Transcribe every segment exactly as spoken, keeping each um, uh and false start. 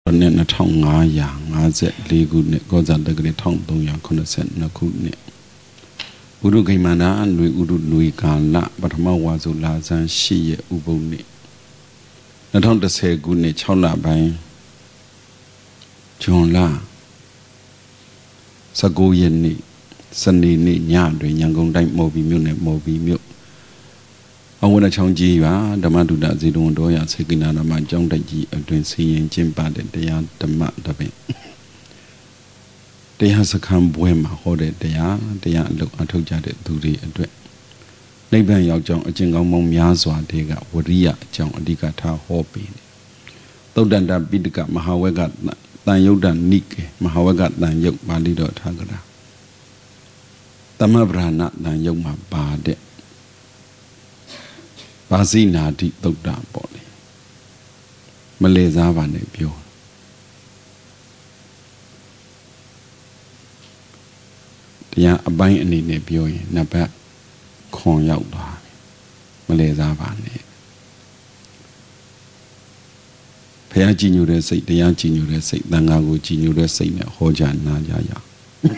နဲ့နှစ်ထောင်ငါးရာငါးဆယ်လေးခုနှစ်ကောဇာတက္ကရာတစ်ထောင်သုံးရာခုနှစ်ဆယ်နှစ်ခုနှစ်ဥရုဂိမန္တာຫນွေဥရုຫນွေကာလပထမဝါဆိုလာဇန်ရှိရဲ့ဥပုပ်နှစ်နှစ်ထောင်တစ်ဆယ်ခုနှစ်ခြောက်လပိုင်းဇွန်လဆယ့်ကိုးရက်နေ့စနေနေ့ညတွင်ရန်ကုန်တိုင်းမော်ဘီမြို့နယ်မော်ဘီမြို့အဝနချောင်းကြီးပါဓမ္မဒုဒဇေတဝန်တော်ရစေကိနာဓမ္မကျောင်းတိုက်ကြီးအတွင်စီရင်ကျင့်ပတဲ့တရားဓမ္မတပင်တရားစခန်းပွဲမှာဟောတဲ့တရားတရားအလုပ်အထောက်ကြတဲ့သူတွေအတွက်နိဗ္ဗာန်ရောက်ကြောင်းအကျင့်ကောင်းပေါင်းများစွာတွေကဝရိယအကြောင်းအဓိကထားဟောပေးတယ်သုတ်တန္တပိဋကမဟာဝက်ကတန်ယုတ်တနိကေမဟာဝက်ကတန်ယုတ်ပါဠိတော်ထားကြတာသမဗရဏတန်ယုတ်မှာပါတဲ့ဘာဇိနာတိသုတ်တာပေါ့လေမလဲစားပါနဲ့ပြောတရားအပိုင်းအနေနဲ့ပြောရင်နံပါတ်ခွန်ရောက်သွားပြီမလဲစားပါနဲ့ဘုရားကြည်ညိုတဲ့စိတ်တရားကြည်ညိုတဲ့စိတ်သံဃာကိုကြည်ညိုတဲ့စိတ်နဲ့ဟောကြားနာကြရအောင်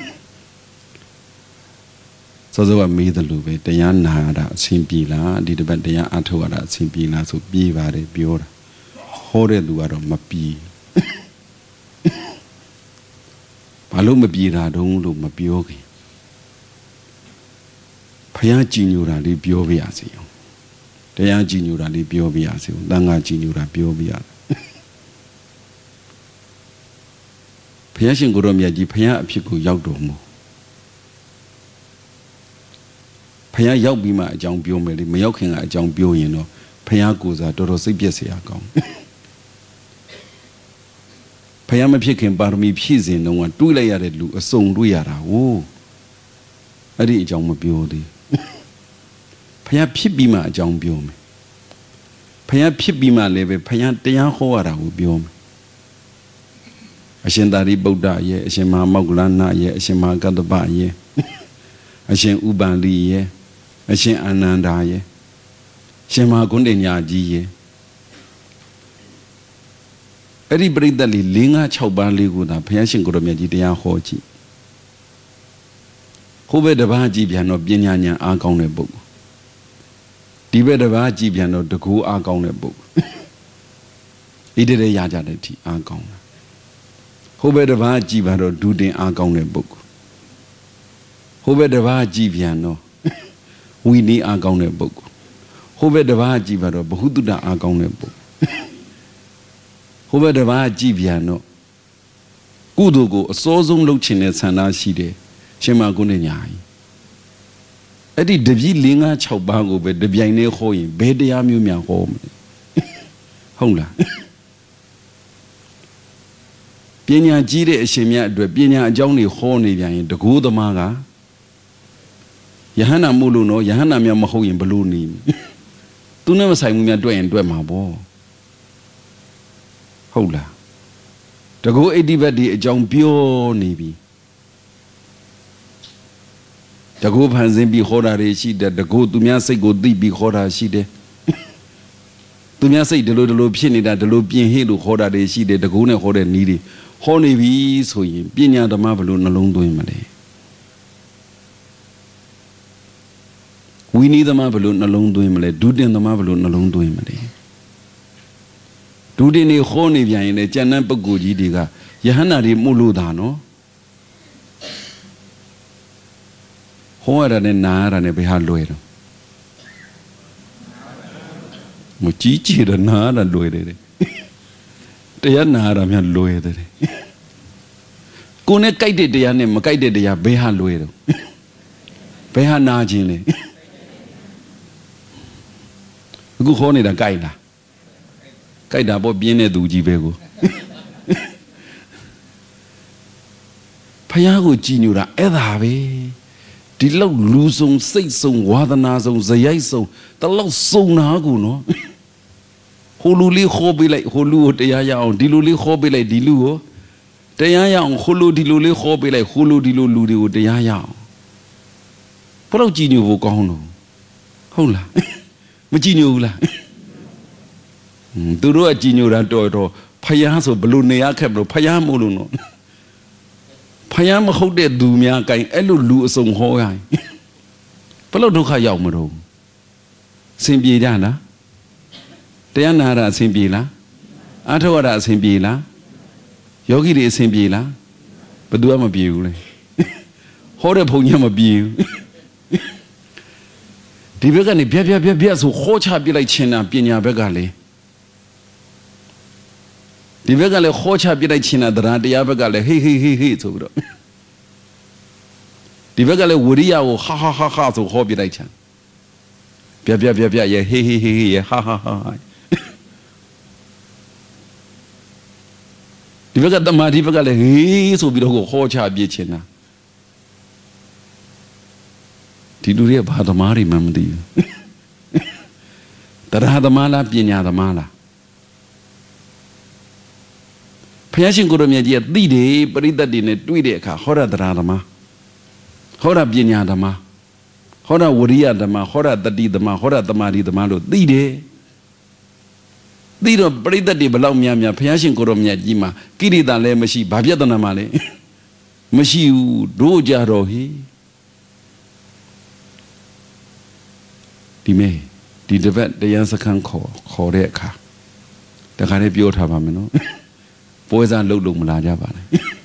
စောစောကမေးတယ်လို့ပဲတရားနာရတာအဆင်ပြေလားဒီတစ်ပတ်တရားအထုတ်ရတာအဆင်ပြေလားဆိုပြေးပါတယ်ပြောတာဟောတဲ့လူကတော့မပြေဘာလို့မပြေတာတုံးလို့မပြောခင်ဘုရားကြည်ညိုတာလေးပြောပြရစီအောင်တရားကြည်ညိုတာလေးပြောပြရစီအောင်သံဃာကြည်ညိုတာပြောပြရဘုရားရှင်ကိုရောမြတ်ကြီးဘုရားအဖြစ်ကိုရောက်တော်မူဘုရားရောက်ပြီးမှအကြောင်းပြောမယ်လေမရောက်ခင်ကအကြောင်းပြောရင်တော့ဘုရားကိုယ်စားတော်တော်စိတ်ပြည့်စရာကောင်းဘုရားမဖြစ်ခင်ပါရမီဖြည့်စဉ်တုန်းကတွေးလိုက်ရတဲ့လူအစုံတွေးရတာဟိုအဲ့ဒီအကြောင်းမပြောသေးဘုရားဖြစ်ပြီးမှအကြောင်းပြောမယ်ဘုရားဖြစ်ပြီးမှလည်းပဲဘုရားတရားဟောရတာကိုပြောမယ်အရှင်သာရိပုတ္တရဲ့အရှင်မဟာမောဂလနာရဲ့အရှင်မဟာကတ္တပရဲ့အရှင်ဥပန္တိရဲ့အရှင်အာနန္ဒာရဲ့ရှင်မဟာဂုဏ်တညာကြီးရဲ့အဲ့ဒီပရိသတ်လေး၄၅၆ပါးလေးကိုသာဘုရားရှင်ကိုရောမြတ်ကြီးတရားဟောကြည့်ဟိုဘက်တစ်ပါးကြည့်ပြန်တော့ပညာဉာဏ်အားကောင်းတဲ့ပုဂ္ဂိုလ်ဒီဘက်တစ်ပါးကြည့်ပြန်တော့တကူအားကောင်းတဲ့ပုဂ္ဂိုလ်ဣတိရေရကြတဲ့အထိအားကောင်းတာဟိုဘက်တစ်ပါးကြည့်ပါတော့ဒုတင်အားကောင်းတဲ့ပုဂ္ဂိုလ်ဟိုဘက်တစ်ပါးကြည့်ပြန်တော့ဝီနီအားကောင်းတဲ့ပုဂ္ဂိုလ်ဟိုဘက်တစ်ပါးကြည့်ပါတော့ဘ ഹു တုတအားကောင်းတဲ့ပုဂ္ဂိုလ်ဟိုဘက်တစ်ပါးကြည့်ပြန်တော့ကုသိုလ်ကိုအစိုးဆုံးလုပ်ချင်တဲ့ဆန္ဒရှိတယ်ရှင်မကုဏ္ဏညာကြီးအဲ့ဒီတပည့်၄၅၆ပါးကိုပဲတပြိုင်တည်းဟောရင်ဘယ်တရားမျိုးများဟောမလဲဟုတ်လားပညာကြီးတဲ့အရှင်မြတ်အတွက်ပညာအကြောင်းတွေဟောနေပြန်ရင်တကူသမားကယဟန္တာမို့လို့နော်ယဟန္တာများမဟုတ်ရင်ဘလို့နေသူနဲ့မဆိုင်ဘူးများတွေ့ရင်တွေ့မှာပေါ့ဟုတ်လားတကူအိတိဘတ်ဒီအကြောင်းပြောနေပြီတကူဖန်ဆင်းပြီးခေါ်တာတွေရှိတယ်တကူသူများစိတ်ကိုသိပြီးခေါ်တာရှိတယ်သူများစိတ်ဒီလိုဒီလိုဖြစ်နေတာဒီလိုပြင်ဟိလို့ခေါ်တာတွေရှိတယ်တကူနဲ့ခေါ်တဲ့နီးတွေဟောနေပြီဆိုရင်ပညာဓမ္မဘလို့နှလုံးသွင်းမလဲဝိနည်းသမားဘလို့နှလုံးသွင်းမလဲဒုတင်သမားဘလို့နှလုံးသွင်းမလဲဒုတင်နေဟောနေပြန်ရင်လည်းကျန်တဲ့ပုဂ္ဂိုလ်ကြီးတွေကယဟန္တာတွေမှုလို့သာနော်ဟောရတာနဲ့နာရတာနဲ့ဘယ်ဟာလွယ်တော့မကြည့်ကြည့်တော့နာရတာလွယ်တယ်တရားနာရတာများလွယ်တယ်ကိုယ်နဲ့ကြိုက်တဲ့တရားနဲ့မကြိုက်တဲ့တရားဘယ်ဟာလွယ်တော့ဘယ်ဟာနာခြင်းလဲအခုခေါ်နေတာကြိုက်လားကြိုက်တာပေါ့ပြင်းတဲ့သူကြီးပဲကိုဖယားကိုကြည်ညိုတာအဲ့ဒါပဲဒီလောက်လူဆုံစိတ်ဆုံဝါသနာဆုံဇယိုက်ဆုံတလောက်စုံနာကိုနော်ဟိုလူလေးခေါ်ပေးလိုက်ဟိုလူကိုတရားရအောင်ဒီလူလေးခေါ်ပေးလိုက်ဒီလူကိုတရားရအောင်ဟိုလူဒီလူလေးခေါ်ပေးလိုက်ဟိုလူဒီလူလူတွေကိုတရားရအောင်ဘယ်တော့ကြည်ညိုဖို့ကောင်းတော့ဟုတ်လားမကြည်ညိုဘူးလားသူတို့ကကြည်ညိုတာတော်တော်ဖယားဆိုဘလို့နေရခက်ဘလို့ဖယားမို့လို့နော်ဖယားမဟုတ်တဲ့သူများကိုင်အဲ့လိုလူအစုံဟောရင်ဘလို့ဒုက္ခရောက်မလို့အစဉ်ပြေကြလားတရားနာတာအစဉ်ပြေလားအထောက်ရတာအစဉ်ပြေလားယောဂီတွေအစဉ်ပြေလားဘယ်သူမှမပြေဘူးလေဟောတဲ့ဘုံကြီးမပြေဘူးဒီဘက်ကနေပြက်ပြက်ပြက်ပြက်ဆိုခေါ်ချပြလိုက်ချင်တာပညာဘက်ကလေဒီဘက်ကလည်းခေါ်ချပြလိုက်ချင်တာတရားတရားဘက်ကလည်းဟေးဟေးဟေးဟေးဆိုပြီးတော့ဒီဘက်ကလည်းဝိရိယကိုဟာဟာဟာဟာဆိုခေါ်ပြလိုက်ချင်ပြက်ပြက်ပြက်ပြက်ရဲ့ဟေးဟေးဟေးဟေးရဲ့ဟာဟာဟာဒီဘက်ကတမာဒီဘက်ကလည်းဟေးဆိုပြီးတော့ခေါ်ချပြချင်တာဒီလူတွေကဘာသမားတွေမှမသိဘူးတရားသမားလားပညာသမားလားဘုရားရှင်ကိုရမြတ်ကြီးကသိတယ်ပရိသတ်တွေနဲ့တွေ့တဲ့အခါဟောရတရားသမားဟောရပညာသမားဟောရဝရိယသမားဟောရတတိသမားဟောရသမာဓိသမားလို့သိတယ်သိတော့ပရိသတ်တွေဘလောက်များများဘုရားရှင်ကိုရမြတ်ကြီးမှာကိရိတာလည်းမရှိဘာပြဿနာမှလည်းမရှိဘူးတို့ကြတော့ဟိဒီမေဒီတပတ်တရားစခန်းခေါ်ခေါ်တဲ့အခါတခါလေးပြောထားပါမယ်နော်ပွဲစားလှုပ်လို့မလာကြပါနဲ့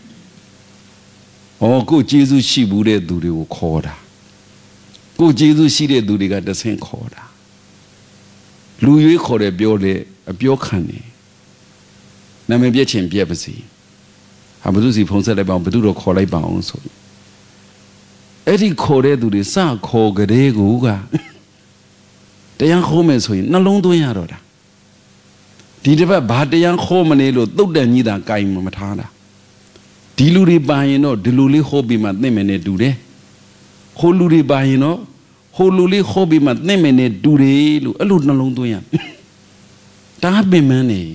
ဩကိုကျေးဇူးရှိဘူးတဲ့သူတွေကိုခေါ်တာကိုကျေးဇူးရှိတဲ့သူတွေကတဆင့်ခေါ်တာလူရွေးခေါ်တယ်ပြောတယ်အပြောခံတယ်နာမည်ပြည့်ချင်ပြည့်ပါစေဟာဘုသူစီဖုံးဆက်လိုက်ပါအောင်ဘုသူတော့ခေါ်လိုက်ပါအောင်ဆိုအဲ့ဒီခေါ်တဲ့သူတွေစခေါ်ကြတဲ့ကူကတရားခေါ်မယ်ဆိုရင်နှလုံးသွင်းရတော့တာဒီတစ်ပတ်ဘာတရားခေါ်မနေလို့သုတ်တန်ကြီးတာကြိုင်မထားတာဒီလူတွေပါရင်တော့ဒီလူလေးခေါ်ပြီးမှသိမယ်နဲ့တူတယ်ဟိုလူတွေပါရင်တော့ဟိုလူလေးခေါ်ပြီးမှသိမယ်နဲ့တူတယ်လို့အဲ့လိုနှလုံးသွင်းရတာပင်မန်းနေ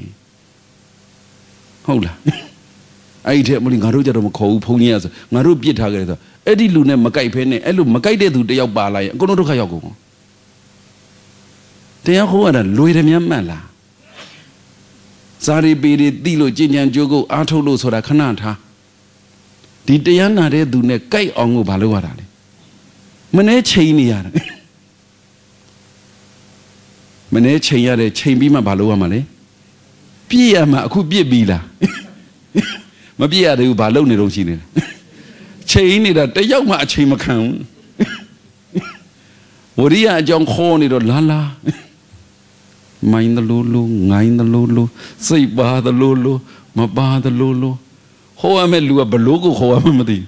ဟုတ်လားအဲ့ဒီထက်မလို့ငါတို့ကြတော့မခေါ်ဘူးဘုန်းကြီးကဆိုငါတို့ပြစ်ထားကြတယ်ဆိုအဲ့ဒီလူနဲ့မကြိုက်ဖဲနဲ့အဲ့လိုမကြိုက်တဲ့သူတယောက်ပါလာရင်အကုန်လုံးဒုက္ခရောက်ကုန်တရားဟောရတာလွယ်တယ်များမှန်လားဇာရီပေတွေတိလို့ကြင်ကြံကြိုးကိုအားထုတ်လို့ဆိုတာခဏထားဒီတရားနာတဲ့သူနဲ့ကြိုက်အောင်ကိုဘာလုပ်ရတာလဲမနှဲချိန်နေရတယ်မနှဲချိန်ရတယ်ချိန်ပြီးမှဘာလုပ်ရမှာလဲပြည့်ရမှာအခုပြည့်ပြီလားမပြည့်ရသေးဘူးဘာလုပ်နေတော့ရှိနေလဲချိန်နေတာတယောက်မှအချိန်မခံဘူးဝရိယအကြောင်းခေါ်နေတော့လာလာမိုင်းတလူလူငိုင်းတလူလူစိတ်ပါတလူလူမပါတလူလူဟောရမယ့်လူကဘလို့ကိုခေါ်ရမှမသိ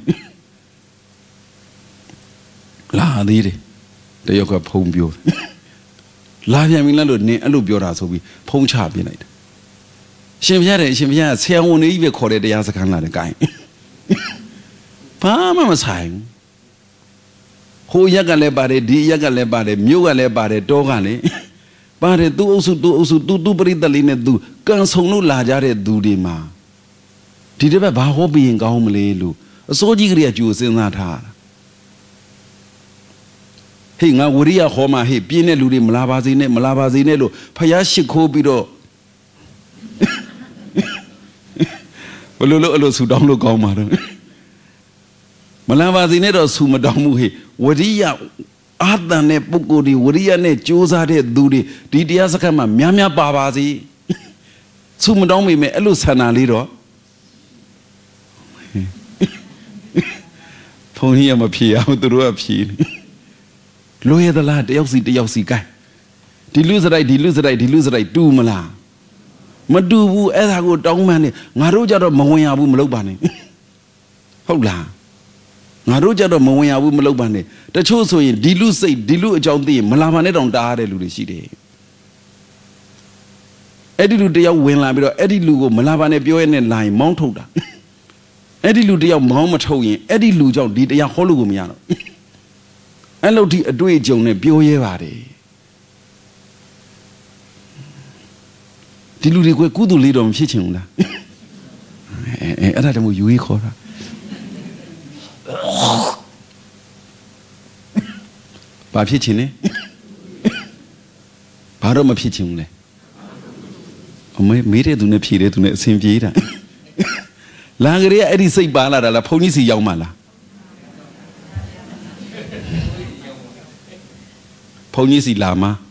လာသေးတယ်တယောက်ကဖုံပြောလာပြန်ပြီလားလို့နင်အဲ့လိုပြောတာဆိုပြီးဖုံချပြလိုက်တယ်ရှင်ပြရတယ်ရှင်ပြရဆရာဝန်ကြီးပဲခေါ်တဲ့တရားစခန်းလာတယ်ကိုင်းဘာမှမဆိုင်ဟိုရက်ကလည်းပါတယ်ဒီရက်ကလည်းပါတယ်မြို့ကလည်းပါတယ်တောကလည်းပါတယ်သူအုပ်စုသူအုပ်စုသူသူပရိသတ်လေးနဲ့သူကန်ဆုံလို့လာကြတဲ့သူတွေမှာဒီတစ်ပတ်ဘာဟောပြီးရင်ကောင်းမလဲလို့အစိုးကြီးကလေးကကြိုစဉ်းစားထားတာဟေးငါဝရိယဟောမှာဟေးပြင်းတဲ့လူတွေမလာပါစေနဲ့မလာပါစေနဲ့လို့ဖယားရှိခိုးပြီးတော့ဘလို့လို့အဲ့လိုဆူတောင်းလို့ကောင်းမှာတော့မလာပါစေနဲ့တော့ဆူမတောင်းဘူးဟေးဝရိယအာတန်တဲ့ပုဂ္ဂိုလ်တွေဝရိယနဲ့ကြိုးစားတဲ့သူတွေဒီတရားစခန်းမှာများများပါပါစေဆူမတောင်းမိမယ်အဲ့လိုဆန္ဒလေးတော့ဘုန်းကြီးကမဖြေအောင်သူတို့ကဖြေလွယ်သလားတယောက်စီတယောက်စီကိုင်းဒီလူစရိုက်ဒီလူစရိုက်ဒီလူစရိုက်တူမလားမတူဘူးအဲ့ဒါကိုတောင်းမှန်းနေငါတို့ကြတော့မဝင်ရဘူးမလုပ်ပါနဲ့ဟုတ်လားငါတို့ကြတော့မဝင်ရဘူးမလုပ်ပါနဲ့တချို့ဆိုရင်ဒီလူစိတ်ဒီလူအကြောင်းသိရင်မလာပါနဲ့တောင်တားရတဲ့လူတွေရှိတယ်အဲ့ဒီလူတယောက်ဝင်လာပြီးတော့အဲ့ဒီလူကိုမလာပါနဲ့ပြောရတဲ့လာရင်မောင်းထုတ်တာအဲ့ဒီလူတယောက်မောင်းမထုတ်ရင်အဲ့ဒီလူကြောင့်ဒီတရားဟောလို့ကိုမရတော့အဲ့လိုဒီအတွေ့အကြုံနဲ့ပြောရဲပါတယ်ဒီလူတွေကကုသိုလ်လေးတော့မဖြစ်ချင်ဘူးလားအဲအဲ့ဒါတည်းမို့ယူရေးခေါ်တာဘာဖြစ်ချင်လဲဘာတော့မဖြစ်ချင်ဘူးလဲ没没得都那皮的都那新皮的，两个人爱的谁办了的了，跑你是要嘛了，跑你是拉嘛，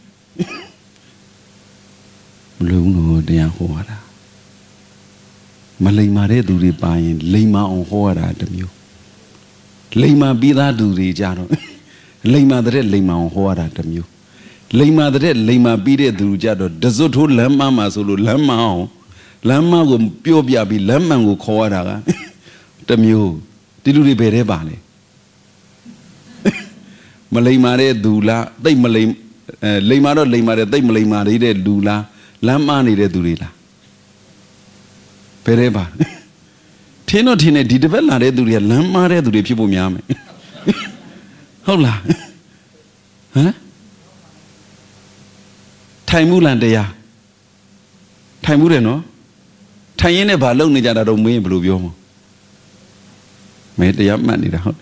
路路这样活的，马来马的都是白人，来马on活的都没有，来马比他都是家的，来马的来马on活的都没有。雷马的雷马比的都家的，这时候冷马嘛，说了冷马哦，冷马我表表比冷马我考那个，都没有，这都是别的吧嘞。马雷马的都啦，对马雷呃雷马的雷马的对马雷马的的都啦，冷马的的都啦，别的吧。天哪天哪，这这边哪的都是冷马的都是皮不苗没，好啦，啊？ထိုင်မှုလန်တရားထိုင်မှုတယ်နော်ထိုင်ရင်းနဲ့ဘာလုပ်နေကြတာတော့မင်းဘယ်လိုပြောမလဲမဲတရားမှတ်နေတာဟုတ်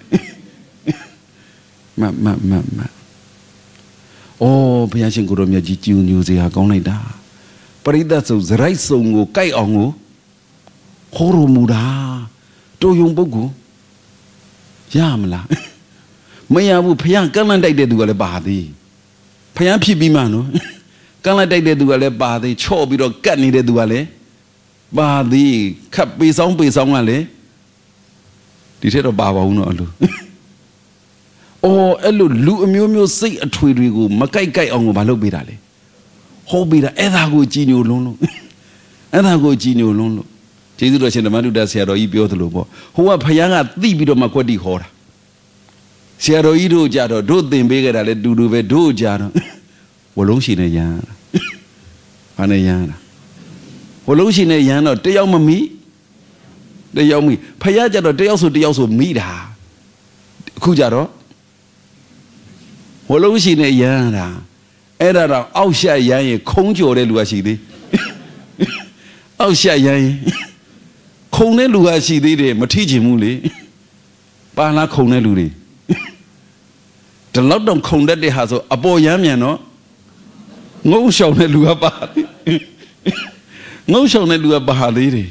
မှတ်မှတ်မှတ်မှတ်အော်ဘုရားရှင်ကိုရောမြတ်ကြီးကြည်ညိုစရာကောင်းလိုက်တာပရိသတ်ဆိုဇရိုက်စုံကိုကြိုက်အောင်ကိုခေါ်ရမူတာတော်ယုံပုဂ္ဂိုလ်ရမလားမရဘူးဘုရားကန့်လန့်တိုက်တဲ့သူကလည်းပါသေးဘုရားဖြစ်ပြီးမှနော်ကန့်လိုက်တိုက်တဲ့သူကလည်းပါသေးချော့ပြီးတော့ကတ်နေတဲ့သူကလည်းပါသေးခပ်ပေဆောင်ပေဆောင်ကလည်းဒီထက်တော့ပါပါဘူးနော်အဲ့လိုအော်အဲ့လိုလူအမျိုးမျိုးစိတ်အထွေတွေကိုမကြိုက်ကြိုက်အောင်ကိုမလုပ်ပေးတာလေဟောပေးတာအဲ့ဒါကိုကြည်ညိုလုံးလို့အဲ့ဒါကိုကြည်ညိုလုံးလို့ကျေးဇူးတော်ရှင်ဓမ္မတုဒ္ဒဆရာတော်ကြီးပြောသလိုပေါ့ဟိုကဖယားကသိပြီးတော့မှကွက်တိဟောတာဆရာတော်ကြီးတို့ကြတော့တို့သင်ပေးခဲ့တာလေတူတူပဲတို့ကြတော့ဝလုံးရှိနေရန်ဘာနဲ့ရန်လားဝလုံးရှိနေရန်တော့တယောက်မမီတယောက်မီဖယားကြတော့တယောက်ဆိုတယောက်ဆိုမိတာအခုကြတော့ဝလုံးရှိနေရန်တာအဲ့ဒါတော့အောက်ရှက်ရန်ရင်ခုံးကြော်တဲ့လူကရှိသေးအောက်ရှက်ရန်ရင်ခုံတဲ့လူကရှိသေးတယ်မထိချင်ဘူးလေပါလားခုံတဲ့လူတွေဒီလောက်တော့ခုံတတ်တဲ့ဟာဆိုအပေါ်ရမ်းမြန်တော့ငုံရှောင်တဲ့လူကပါငုံရှောင်တဲ့လူကပါသေးတယ်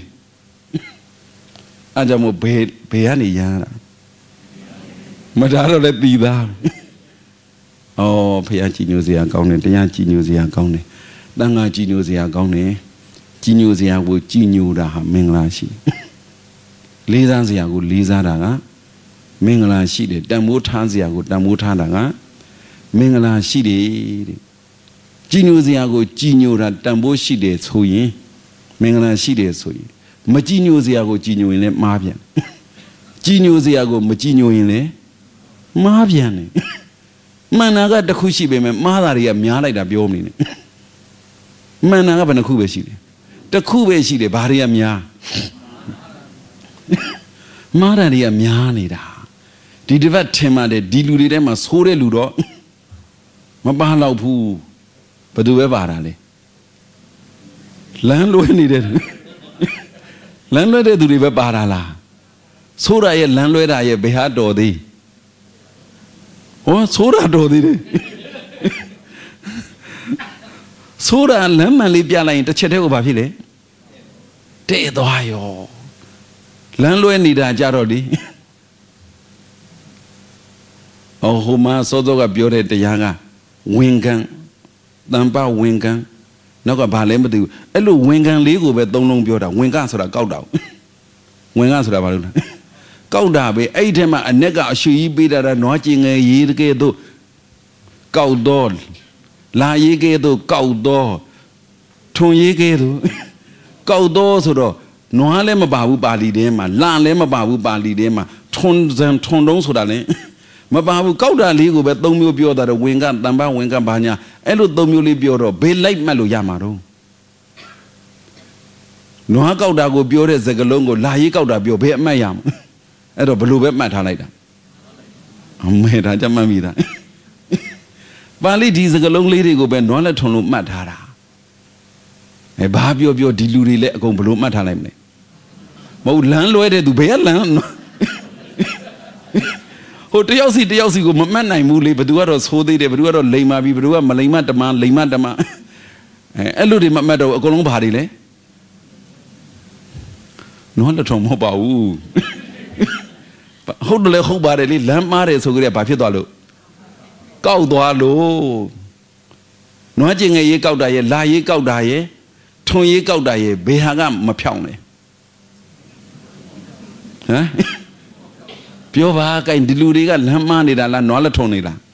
အားကြောင့်မို့ဘယ်ဘယ်ကနေရမ်းတာမဒါတော့လည်းပြီးသားအော်ဖခင်ကြည်ညိုစရာကောင်းတယ်တရားကြည်ညိုစရာကောင်းတယ်တန်ခါကြည်ညိုစရာကောင်းတယ်ကြည်ညိုစရာကိုကြည်ညိုတာဟာမင်္ဂလာရှိလေးစားစရာကိုလေးစားတာကမင်္ဂလာရှိတယ်တန်မိုးထားစရာကိုတန်မိုးထားတာကမင်္ဂလာရှိတယ်တဲ့ကြည်ညိုစရာကိုကြည်ညိုတာတန်ဖိုးရှိတယ်ဆိုရင်မင်္ဂလာရှိတယ်ဆိုရင်မကြည်ညိုစရာကိုကြည်ညိုရင်လည်းမှားပြန်ကြည်ညိုစရာကိုမကြည်ညိုရင်လည်းမှားပြန်တယ်မှန်တာကတစ်ခုရှိပေမဲ့မှားတာတွေကများလိုက်တာပြောမနေနဲ့မှန်တာကဘယ်နှခုပဲရှိတယ်တစ်ခုပဲရှိတယ်ဘာတွေကများမှားတာတွေကများနေတာဒီတစ်ပတ်ထင်ပါတယ်ဒီလူတွေထဲမှာဆိုးတဲ့လူတော့မပါတော့ဘူးဘယ်သူပဲပါတာလဲလမ်းလွဲနေတဲ့လမ်းလွဲတဲ့သူတွေပဲပါတာလားဆိုးတာရဲ့လမ်းလွဲတာရဲ့ဘယ်ဟာတော်သေးဟောဆိုးတာတော်သေးတယ်ဆိုးတာလမ်းမှန်လေးပြလိုက်ရင်တစ်ချက်တည်းကိုဘာဖြစ်လဲတဲ့သွားရောလမ်းလွဲနေတာကြတော့ဒီဟောဟိုမှာစောစောကပြောတဲ့တရားကဝင်ကံတန်ပဝင်ကံနောက်ကဘာလဲမသိဘူးအဲ့လိုဝင်ကံလေးကိုပဲသုံးလုံးပြောတာဝင်ကဆိုတာကောက်တာဝင်ကဆိုတာဘာလို့လဲကောက်တာပဲအဲ့ဒီထဲမှာအ내ကအရွှေကြီးပေးတာတော့နွားကျင်ငယ်ရေးတကယ်တော့ကောက်တော့လာရေးကဲတော့ကောက်တော့ထွန်ရေးကဲတော့ကောက်တော့ဆိုတော့နွားလည်းမပါဘူးပါဠိထဲမှာလလည်းမပါဘူးပါဠိထဲမှာထွန်စံထွန်တုံးဆိုတာလည်းမပါဘူးကောက်တာလေးကိုပဲသုံးမျိုးပြောတာတော့ဝင်ကတန်ပဝင်ကဘာညာအဲ့လိုသုံးမျိုးလေးပြောတော့ဘေးလိုက်မှတ်လို့ရမှာတော့နွားကောက်တာကိုပြောတဲ့စကားလုံးကိုလာရေးကောက်တာပြောဘယ်အမှတ်ရမှာအဲ့တော့ဘလို့ပဲမှတ်ထားလိုက်တာအမေဒါကြမှတ်မိတာပါဠိဒီစကားလုံးလေးတွေကိုပဲနွားလက်ထွန်လို့မှတ်ထားတာအဲဘာပြောပြောဒီလူတွေလည်းအကုန်ဘလို့မှတ်ထားလိုက်မလဲမဟုတ်လမ်းလွဲတဲ့သူဘယ်ကလမ်းဟိုတယောက်စီတယောက်စီကိုမမှတ်နိုင်ဘူးလေဘယ်သူကတော့သိုးသေးတယ်ဘယ်သူကတော့လိမ်မာပြီဘယ်သူကမလိမ်မတမလိမ်မတမအဲ့လိုတွေမမှတ်တော့အကုန်လုံးဘာတွေလဲနွားလက်ထုံမဟုတ်ပါဘူးဟုတ်တယ်လေဟုတ်ပါတယ်လေလမ်းမားတယ်ဆိုကြတဲ့ဘာဖြစ်သွားလို့ကောက်သွားလို့နွားကျင်ငယ်ရေးကောက်တာရဲ့လာရေးကောက်တာရဲ့ထုံရေးကောက်တာရဲ့ဘယ်ဟာကမဖြောင်းလဲဟမ်ပြောပါကိုင်ဒီလူတွေကလမ်းမားနေတာလားနွားလက်ထုံနေလား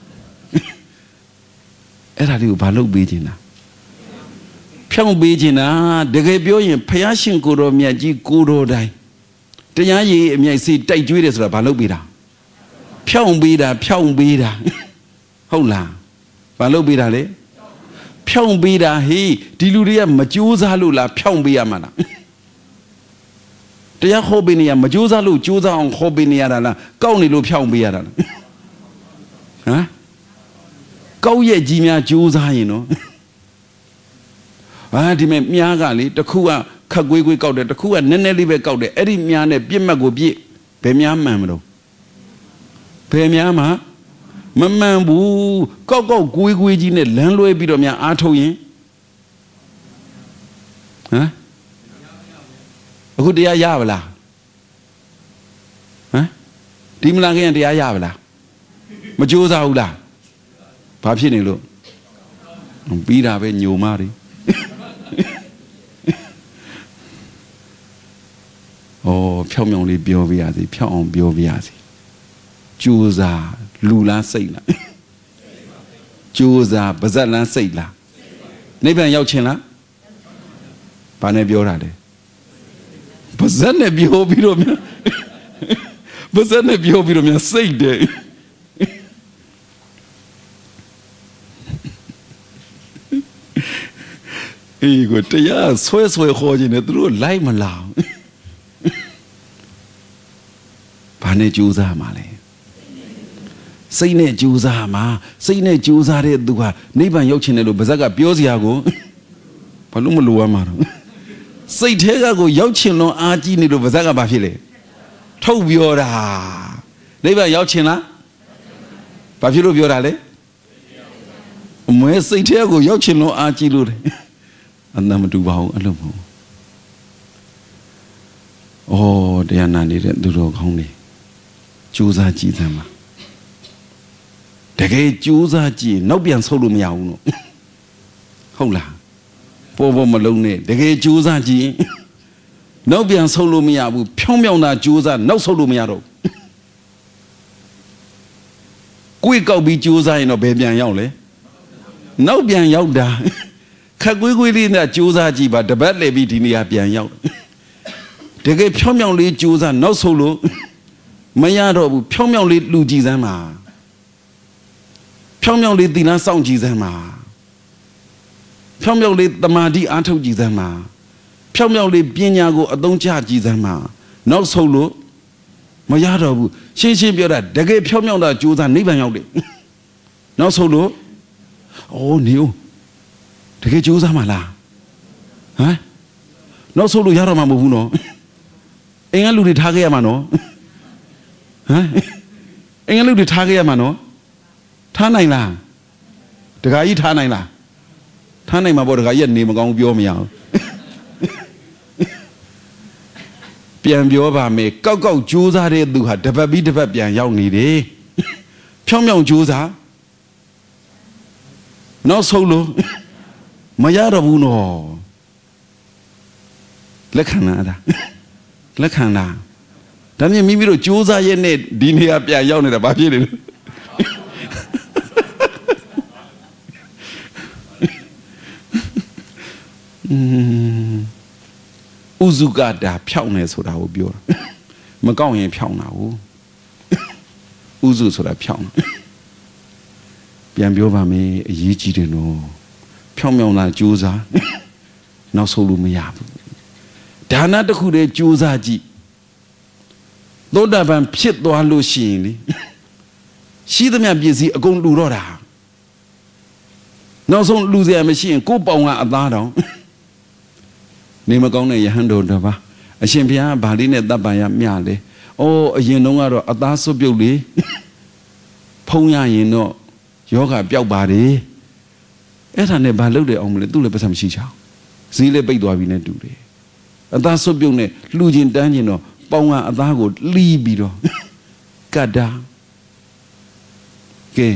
အဲ့ဒါလေးကိုဘာလုပ်ပေးခြင်းလားဖြောင်းပေးခြင်းလားတကယ်ပြောရင်ဖယားရှင်ကိုတော်မြတ်ကြီးကိုတော်တိုင်းတရားရည်အမြိုက်စီတိုက်ကျွေးတယ်ဆိုတာဘာလုပ်ပေးတာဖြောင်းပေးတာဖြောင်းပေးတာဟုတ်လားဘာလုပ်ပေးတာလဲဖြောင်းပေးတာဟေးဒီလူတွေကမကြိုးစားလို့လားဖြောင်းပေးရမှာလားတရားဟောပေးနေရမကြိုးစားလို့ကြိုးစားအောင်ဟောပေးနေရတာလားကောက်နေလို့ဖြောင်းပေးရတာလားဟမ်ကောက်ရဲ့ကြီးများကြိုးစားရင်နော်အာဒီမဲ့မြားကလေတခုကခက်ကွေးကွေးကောက်တယ်တခုကနည်းနည်းလေးပဲကောက်တယ်အဲ့ဒီမြားနဲ့ပြစ်မှတ်ကိုပြစ်ဘယ်မြားမှန်မလို့ဘယ်မြားမှာမမှန်ဘူးကောက်ကောက်ကွေးကွေးကြီးနဲ့လမ်းလွဲပြီးတော့များအားထုတ်ရင်ဟမ်အခုတရားရပါလားဟမ်ဒီမလာခင်တရားရပါလားမကြိုးစားဘူးလားဘာဖြစ်နေလို့ပြီးတာပဲညိုမတွေဩဖြောင်းဖြောင်းလေးပြောပြရစီဖြောင်းအောင်ပြောပြရစီကြိုးစားလူလားစိတ်လားကြိုးစားပါဇက်လားစိတ်လားနိဗ္ဗာန်ရောက်ခြင်းလားဘာနဲ့ပြောတာလဲပါဇက်နဲ့ပြောပြီးတော့များပါဇက်နဲ့ပြောပြီးတော့များစိတ်တယ်အေးကိုတရားဆွဲဆွဲခေါ်ခြင်းနဲ့သူတို့လိုက်မလာဘာနဲ့ကြိုးစားမှာလဲစိတ်နဲ့ကြိုးစားမှာစိတ်နဲ့ကြိုးစားတဲ့သူဟာနိဗ္ဗာန်ရောက်ခြင်းတယ်လို့ဗဇက်ကပြောစရာကိုဘာလို့မလိုရမှာတော့စိတ်ထဲကကိုရောက်ခြင်းလွန်အားကြီးနေလို့ဗဇက်ကဘာဖြစ်လဲထုတ်ပြောတာနိဗ္ဗာန်ရောက်ခြင်းလားဘာဖြစ်လို့ပြောတာလဲအမွေစိတ်ထဲကိုရောက်ခြင်းလွန်အားကြီးလို့တယ်အနမတူပါဘူးအဲ့လိုမဟုတ်ဩတရားနာနေတဲ့သူတော်ကောင်းတွေကြိုးစားကြည့်စမ်းပါတကယ်ကြိုးစားကြည့်နောက်ပြန်ဆုတ်လို့မရဘူးနော်ဟုတ်လားပေါ်ပေါ်မလုံးနဲ့တကယ်ကြိုးစားကြည့်နောက်ပြန်ဆုတ်လို့မရဘူးဖြောင်းဖြောင်းတာကြိုးစားနောက်ဆုတ်လို့မရတော့ကိုယ်ကောက်ပြီးကြိုးစားရင်တော့ဘယ်ပြန်ရောက်လဲနောက်ပြန်ရောက်တာခက်ကွေးကွေးလေးနဲ့ကြိုးစားကြည့်ပါတပတ်လဲပြီးဒီနေရာပြန်ရောက်တကယ်ဖြောင်းဖြောင်းလေးကြိုးစားနောက်ဆုတ်လို့မရတော့ဘူးဖြောင်းဖြောင်းလေးလူကြည့်စမ်းပါဖြောင်းဖြောင်းလေးသီလစောင့်ကြည့်စမ်းပါဖြောင်းဖြောင်းလေးတမာတိအားထုတ်ကြည့်စမ်းပါဖြောင်းဖြောင်းလေးပညာကိုအသုံးချကြည့်စမ်းပါနောက်ဆုတ်လို့မရတော့ဘူးရှင်းရှင်းပြောတာတကယ်ဖြောင်းဖြောင်းတာကြိုးစားနိဗ္ဗာန်ရောက်တယ်နောက်ဆုတ်လို့အိုးနေဦးတကယ်ကြိုးစားမှာလားဟမ်နောက်ဆုတ်လို့ရတော့မှာမဟုတ်ဘူးနော်အင်္ဂလူတွေထားခဲ့ရမှာနော်ဟမ်အင်္ဂလူတွေထားခဲ့ရမှာနော်ထားနိုင်လားတခါကြီးထားနိုင်လားထားနိုင်မှာပေါ့တခါကြီးကနေမကောင်းပြောမရဘူးပြန်ပြောပါမယ်ကောက်ကောက်ကြိုးစားတဲ့သူဟာတပတ်ပြီးတပတ်ပြန်ရောက်နေတယ်ဖြောင်းဖြောင်းကြိုးစားနောက်ဆုံးလို့မရတော့ဘူးနော်လက်ခံလားဒါလက်ခံလားဒါမြင်မိမိတို့ကြိုးစားရဲ့နဲ့ဒီနေရာပြန်ရောက်နေတာဘာဖြစ်နေလဲอืมဥစုကတာဖြောင်းနေဆိုတာကိုပြောတာမကောက်ရင်ဖြောင်းတာကိုဥစုဆိုတာဖြောင်းပြန်ပြောပါမယ်အရေးကြီးတယ်နော်ဖြောင်းမြောင်းလာကြိုးစားနောက်ဆုံးလို့မရဘူးဒါနတစ်ခုတည်းကြိုးစားကြည့်သောတာပန်ဖြစ်သွားလို့ရှိရင်လေရှိသမျှပစ္စည်းအကုန်လူတော့တာနောက်ဆုံးလူစရာမရှိရင်ကိုယ်ပေါင်ကအသားတောင်နေမကောင်းတဲ့ယဟန်တော်တစ်ပါးအရှင်ဘုရားဗာလိနဲ့တပ်ပံရမျှလေ။အော်အရင်တုန်းကတော့အသားစွပ်ပြုတ်လေဖုံးရရင်တော့ယောဂပျောက်ပါတယ်အဲ့ဒါနဲ့ဘာလုပ်တယ်အောင်မလဲသူ့လည်းပတ်စံမရှိချောင်းဈေးလည်းပိတ်သွားပြီနဲ့တူတယ်အသားစွပ်ပြုတ်နဲ့လှူခြင်းတန်းခြင်းတော့ပေါင်ကအသားကိုလှီးပြီးတော့ကတ်တာကဲ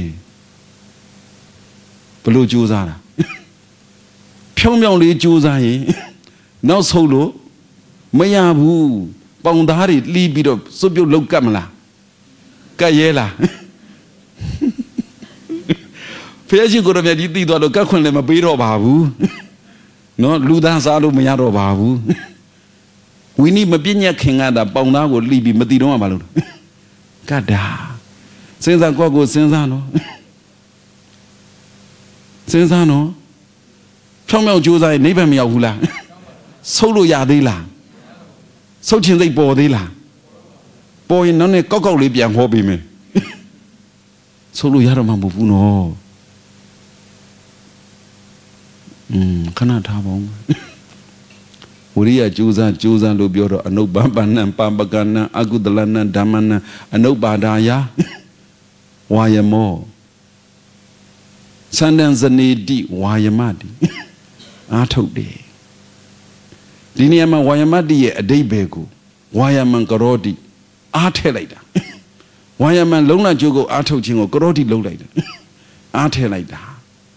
ဘလို့ကြိုးစားတာဖြောင်းဖြောင်းလေးကြိုးစားရင်နောက်ဆုံးလို့မရဘူးပေါင်သားတွေလှီးပြီးတော့စွပ်ပြုတ်လောက်ကတ်မလားကတ်ရဲလားဖျက်ရှိကိုရမြတ်ကြီးတည်သွားလို့ကတ်ခွင့်လည်းမပေးတော့ပါဘူးနော်လူသားစားလို့မရတော့ပါဘူးဝီနီမပြည့်ညက်ခင်ကတာပေါင်သားကိုလှီးပြီးမတည်တော့မှမလို့ကတ်တာစဉ်းစားကိုကိုစဉ်းစားနော်စဉ်းစားနော်ဖြောင်းဖြောင်းကြိုးစားရင်နိဗ္ဗာန်မရောက်ဘူးလားဆုတ်လို့ရသေးလားဆုတ်ခြင်းစိတ်ပေါ်သေးလားပေါ်ရင်နောက်နဲ့ကောက်ကောက်လေးပြန်ဟောပေးမယ်ဆုတ်လို့ရတော့မှမဟုတ်ဘူးနော်อืมခဏထားပါဦးဝရိယကြိုးစားကြိုးစားလို့ပြောတော့အနုပ္ပပန္နံပပကနံအကုသလနံဓမ္မနံအနုပ္ပါဒာယဝါယမောသန္တံဇနေတိဝါယမတိအားထုတ်တယ်ဒီနေရာမှာဝါယမတိရဲ့အဓိပ္ပာယ်ကိုဝါယမံကရောတိအားထည့်လိုက်တာဝါယမံလုံးလကျိုးကိုအားထုတ်ခြင်းကိုကရောတိလုံးလိုက်တာအားထည့်လိုက်တာ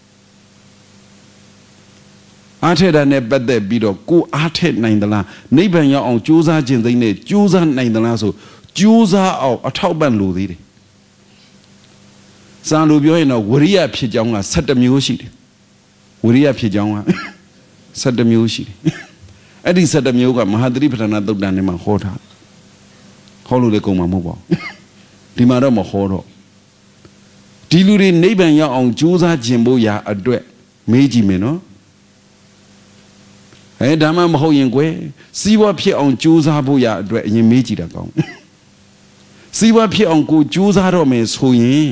အားထည့်တာနဲ့ပတ်သက်ပြီးတော့ကိုအားထည့်နိုင်သလားနိဗ္ဗာန်ရောက်အောင်ကြိုးစားခြင်းသိနဲ့ကြိုးစားနိုင်သလားဆိုကြိုးစားအောင်အထောက်ပံ့လိုသေးတယ်စာလိုပြောရင်တော့ဝရိယဖြစ်ကြောင်းက၁၁မျိုးရှိတယ်ဝရိယဖြစ်ကြောင်းက၁၁မျိုးရှိတယ်အဲ့ဒီ၁၁မျိုးကမဟာသတိပဋ္ဌာန်သုတ်တန်ထဲမှာဟောထားဟောလို့လည်းကုန်မှာမဟုတ်ပါဘူးဒီမှာတော့မဟောတော့ဒီလူတွေနိဗ္ဗာန်ရောက်အောင်ကြိုးစားခြင်းဖို့ရာအတွက်မေးကြည့်မယ်နော်အဲဒါမှမဟုတ်ရင်ကွယ်စီးပွားဖြစ်အောင်ကြိုးစားဖို့ရာအတွက်အရင်မေးကြည့်တာကောင်းစီးပွားဖြစ်အောင်ကိုကြိုးစားတော့မယ်ဆိုရင်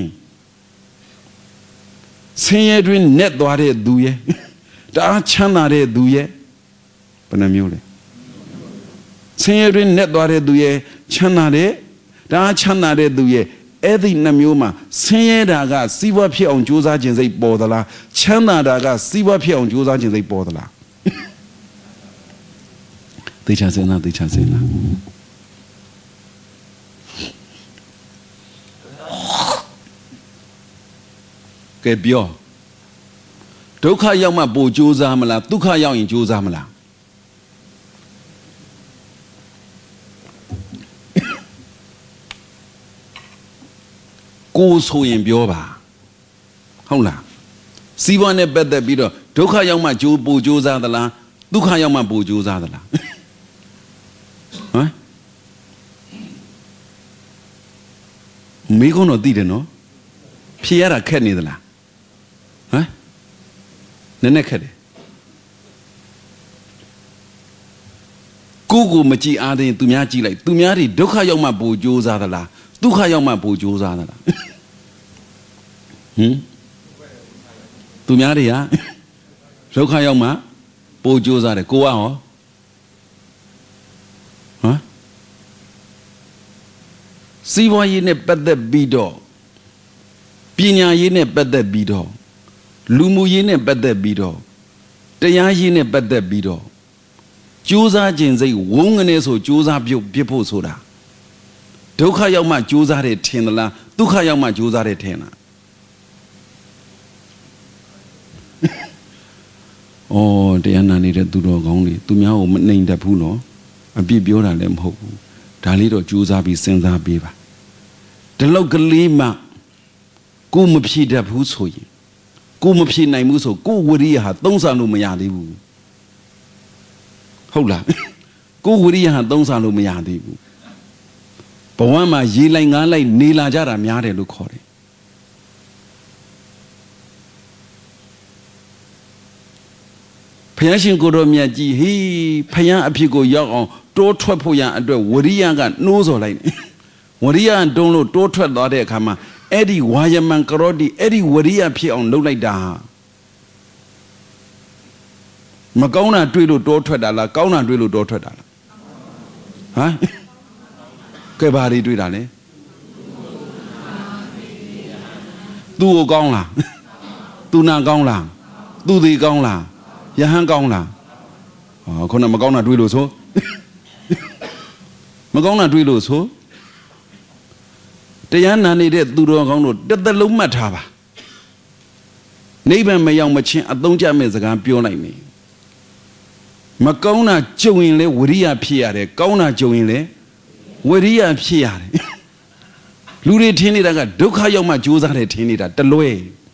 ဆင်းရဲတွင်နဲ့သွားတဲ့သူရဲ့တအားချမ်းသာတဲ့သူရဲ့ဘယ်နှမျိုးလဲဆင်းရဲတွင်နဲ့သွားတဲ့သူရဲ့ချမ်းသာတဲ့တအားချမ်းသာတဲ့သူရဲ့အဲ့ဒီနှမျိုးမှာဆင်းရဲတာကစီးပွားဖြစ်အောင်ကြိုးစားခြင်းစိတ်ပေါ်သလားချမ်းသာတာကစီးပွားဖြစ်အောင်ကြိုးစားခြင်းစိတ်ပေါ်သလားသိချင်စင်လားသိချင်စင်လားကဲပြောဒုက္ခရောက်မှပိုကြိုးစားမလားဒုက္ခရောက်ရင်ကြိုးစားမလားကိုဆိုရင်ပြောပါဟုတ်လားစီးပွားနဲ့ပတ်သက်ပြီးတော့ဒုက္ခရောက်မှကြိုးပိုကြိုးစားသလားဒုက္ခရောက်မှပိုကြိုးစားသလားဟမ်မိကုန်းတော့သိတယ်နော်ဖြေရတာခက်နေသလားဟမ်နည်းနည်းခက်တယ်ကိုကိုမကြည်အားသေးရင်သူများကြည့်လိုက်သူများတွေဒုက္ခရောက်မှပိုကြိုးစားသလားဒုက္ခရောက်မှပိုကြိုးစားသလားဟင်သူများတွေကဒုက္ခရောက်မှပိုကြိုးစားတယ်ကိုကဟောဟမ်စီးပွားရေးနဲ့ပတ်သက်ပြီးတော့ပညာရေးနဲ့ပတ်သက်ပြီးတော့လူမှုရေးနဲ့ပတ်သက်ပြီးတော့တရားရေးနဲ့ပတ်သက်ပြီးတော့ကြိုးစားခြင်းစိတ်ဝုန်းကနေဆိုကြိုးစားပြုတ်ပြဖို့ဆိုတာဒုက္ခရောက်မှကြိုးစားတယ်ထင်သလားဒုက္ခရောက်မှကြိုးစားတယ်ထင်လားအော်တရားနာနေတဲ့သူတော်ကောင်းတွေသူများကိုမနှိမ်တတ်ဘူးနော်အပြစ်ပြောတာလည်းမဟုတ်ဘူးဒါလေးတော့ကြိုးစားပြီးစဉ်းစားပေးပါဒီလောက်ကလေးမှကိုမဖြေတတ်ဘူးဆိုရင်ကိုမဖြေနိုင်ဘူးဆိုကိုဝရိယဟာသုံးဆလို့မရသေးဘူးဟုတ်လားကိုဝရိယဟာသုံးဆလို့မရသေးဘူးဘဝမှာရေလိုက်ငားလိုက်နေလာကြတာများတယ်လို့ခေါ်တယ်ဖယားရှင်ကိုတော်မြတ်ကြီးဟေးဖယားအဖြစ်ကိုရောက်အောင်တိုးထွက်ဖို့ရအတွက်ဝရိယကနှိုးဆော်လိုက်ဝရိယတုံးလို့တိုးထွက်သွားတဲ့အခါမှာအဲ့ဒီဝါယမံကရောတိအဲ့ဒီဝရိယဖြစ်အောင်လုပ်လိုက်တာမကောင်းတာတွေ့လို့တိုးထွက်တာလားကောင်းတာတွေ့လို့တိုးထွက်တာလားဟမ်ကဲဘာတွေတွေ့တာလဲသူ့ကိုကောင်းလားသူနာကောင်းလားသူတွေကောင်းလားယဟန်ကောင်းလားဟောခုနမကောင်းတာတွေးလို့ဆိုမကောင်းတာတွေးလို့ဆိုတရားနာနေတဲ့သူတော်ကောင်းတို့တစ်သက်လုံးမှတ်ထားပါနိဗ္ဗာန်မရောက်မချင်းအသုံးကျမဲ့စကားပြောလိုက်နေမကောင်းတာကြုံရင်လဲဝရိယဖြစ်ရတယ်ကောင်းတာကြုံရင်လဲဝရိယဖြစ်ရတယ်လူတွေထင်နေတာကဒုက္ခရောက်မှကြိုးစားတယ်ထင်နေတာတလွဲ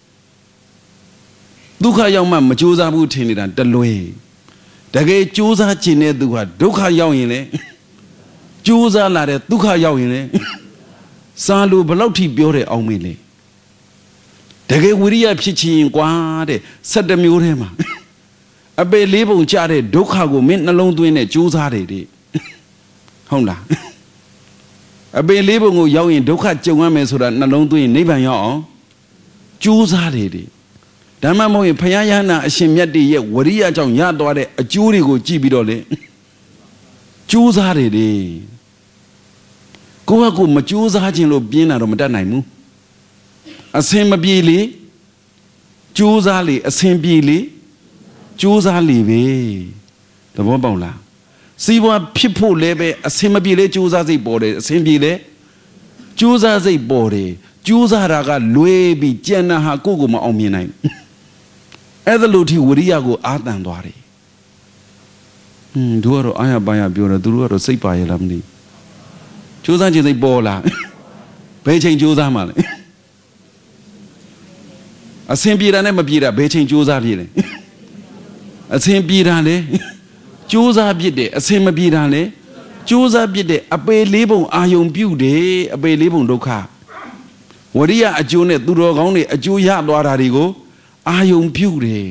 ဒုက္ခရောက်မှမကြိုးစားဘူးထင်နေတာတလွဲတကယ်ကြိုးစားခြင်းတဲ့သူဟာဒုက္ခရောက်ရင်လဲကြိုးစားလာတဲ့ဒုက္ခရောက်ရင်လဲစာလိုဘလောက်ထိပြောတယ်အောင်မေးလေတကယ်ဝိရိယဖြစ်ခြင်းကွာတဲ့ဆယ်တမျိုးထဲမှာအပေလေးပုံကြတဲ့ဒုက္ခကိုမင်းနှလုံးသွင်းနဲ့ကြိုးစားတယ်တဲ့ဟုတ်လားအပေလေးပုံကိုရောက်ရင်ဒုက္ခကြုံရမယ်ဆိုတာနှလုံးသွင်းရင်နိဗ္ဗာန်ရောက်အောင်ကြိုးစားတယ်တဲ့ဓမ္မမဟုတ်ရင်ဘုရားယဟနာအရှင်မြတ်တည်းရဲ့ဝရိယကြောင့်ရသွားတဲ့အကျိုးတွေကိုကြည့်ပြီးတော့လေကြိုးစားတယ်တဲ့ကိုယ့်ကကိုမကြိုးစားခြင်းလို့ပြင်းတာတော့မတတ်နိုင်ဘူးအစင်မပြေလေကြိုးစားလေအစင်ပြေလေကြိုးစားလေပဲသဘောပေါက်လားစီးပွားဖြစ်ဖို့လည်းပဲအစင်မပြေလေကြိုးစားစိတ်ပေါ်တယ်အစင်ပြေလေကြိုးစားစိတ်ပေါ်တယ်ကြိုးစားတာကလွဲပြီးကြံတာဟာကိုယ့်ကိုမအောင်မြင်နိုင်အဲ့ဒါလို့ထိဝရိယကိုအာတန်သွားတယ်ဟွန်းတို့ကတော့အာရပါရပြောတယ်သူတို့ကတော့စိတ်ပါရလားမသိကြိုးစားခြင်းစိတ်ပေါ်လာဘယ်ချိန်ကြိုးစားမှလဲအစင်ပြေတာနဲ့မပြေတာဘယ်ချိန်ကြိုးစားပြေလဲအစင်ပြေတာလေကြိုးစားပြစ်တယ်အစင်မပြေတာလေကြိုးစားပြစ်တယ်အပေလေးပုံအာယုံပြုတ်တယ်အပေလေးပုံဒုက္ခဝရိယအကျိုးနဲ့သူတော်ကောင်းတွေအကျိုးရသွားတာတွေကိုအာယုံပြုတ်တယ်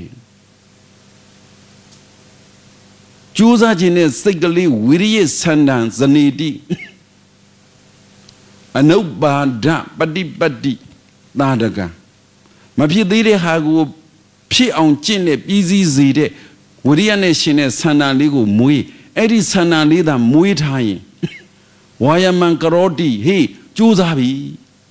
ကြိုးစားခြင်းနဲ့စိတ်ကလေးဝိရိယဆန္ဒံဇနေတိအနုပါဒပฏิပတ္တိသာဓကမဖြစ်သေးတဲ့ဟာကိုဖြစ်အောင်ကျင့်တဲ့ပြီးစည်းစေတဲ့ဝိရိယနဲ့ရှင်တဲ့ဆန္ဒလေးကိုမွေးအဲ့ဒီဆန္ဒလေးသာမွေးထားရင်ဝါယမံကရောတိဟေးကြိုးစားပြီ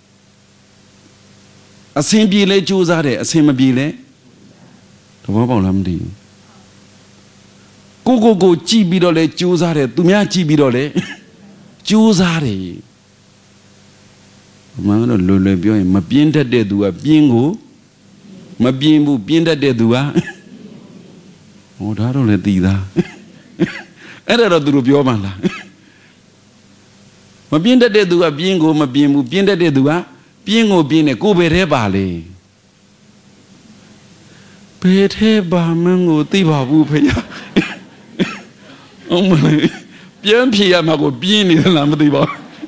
အစင်ပြေလဲကြိုးစားတယ်အစင်မပြေလဲသဘောပေါက်လားမသိဘူးကိုကိုကိုကြည့်ပြီးတော့လဲကြိုးစားတယ်သူများကြည့်ပြီးတော့လဲကြိုးစားတယ်မှန်တော့လွယ်လွယ်ပြောရင်မပြင်းတတ်တဲ့သူကပြင်းကိုမပြင်းဘူးပြင်းတတ်တဲ့သူကဟောဒါတော့လေတည်သားအဲ့ဒါတော့သူတို့ပြောမှလားမပြင်းတတ်တဲ့သူကပြင်းကိုမပြင်းဘူးပြင်းတတ်တဲ့သူကပြင်းကိုပြင်းတယ်ကိုယ်ပဲထဲပါလေဘယ်ထဲပါမန်းကိုသိပါဘူးဖေရအောင်မလေးပြန်ဖြေရမှာကိုပြင်းနေလားမသိပါ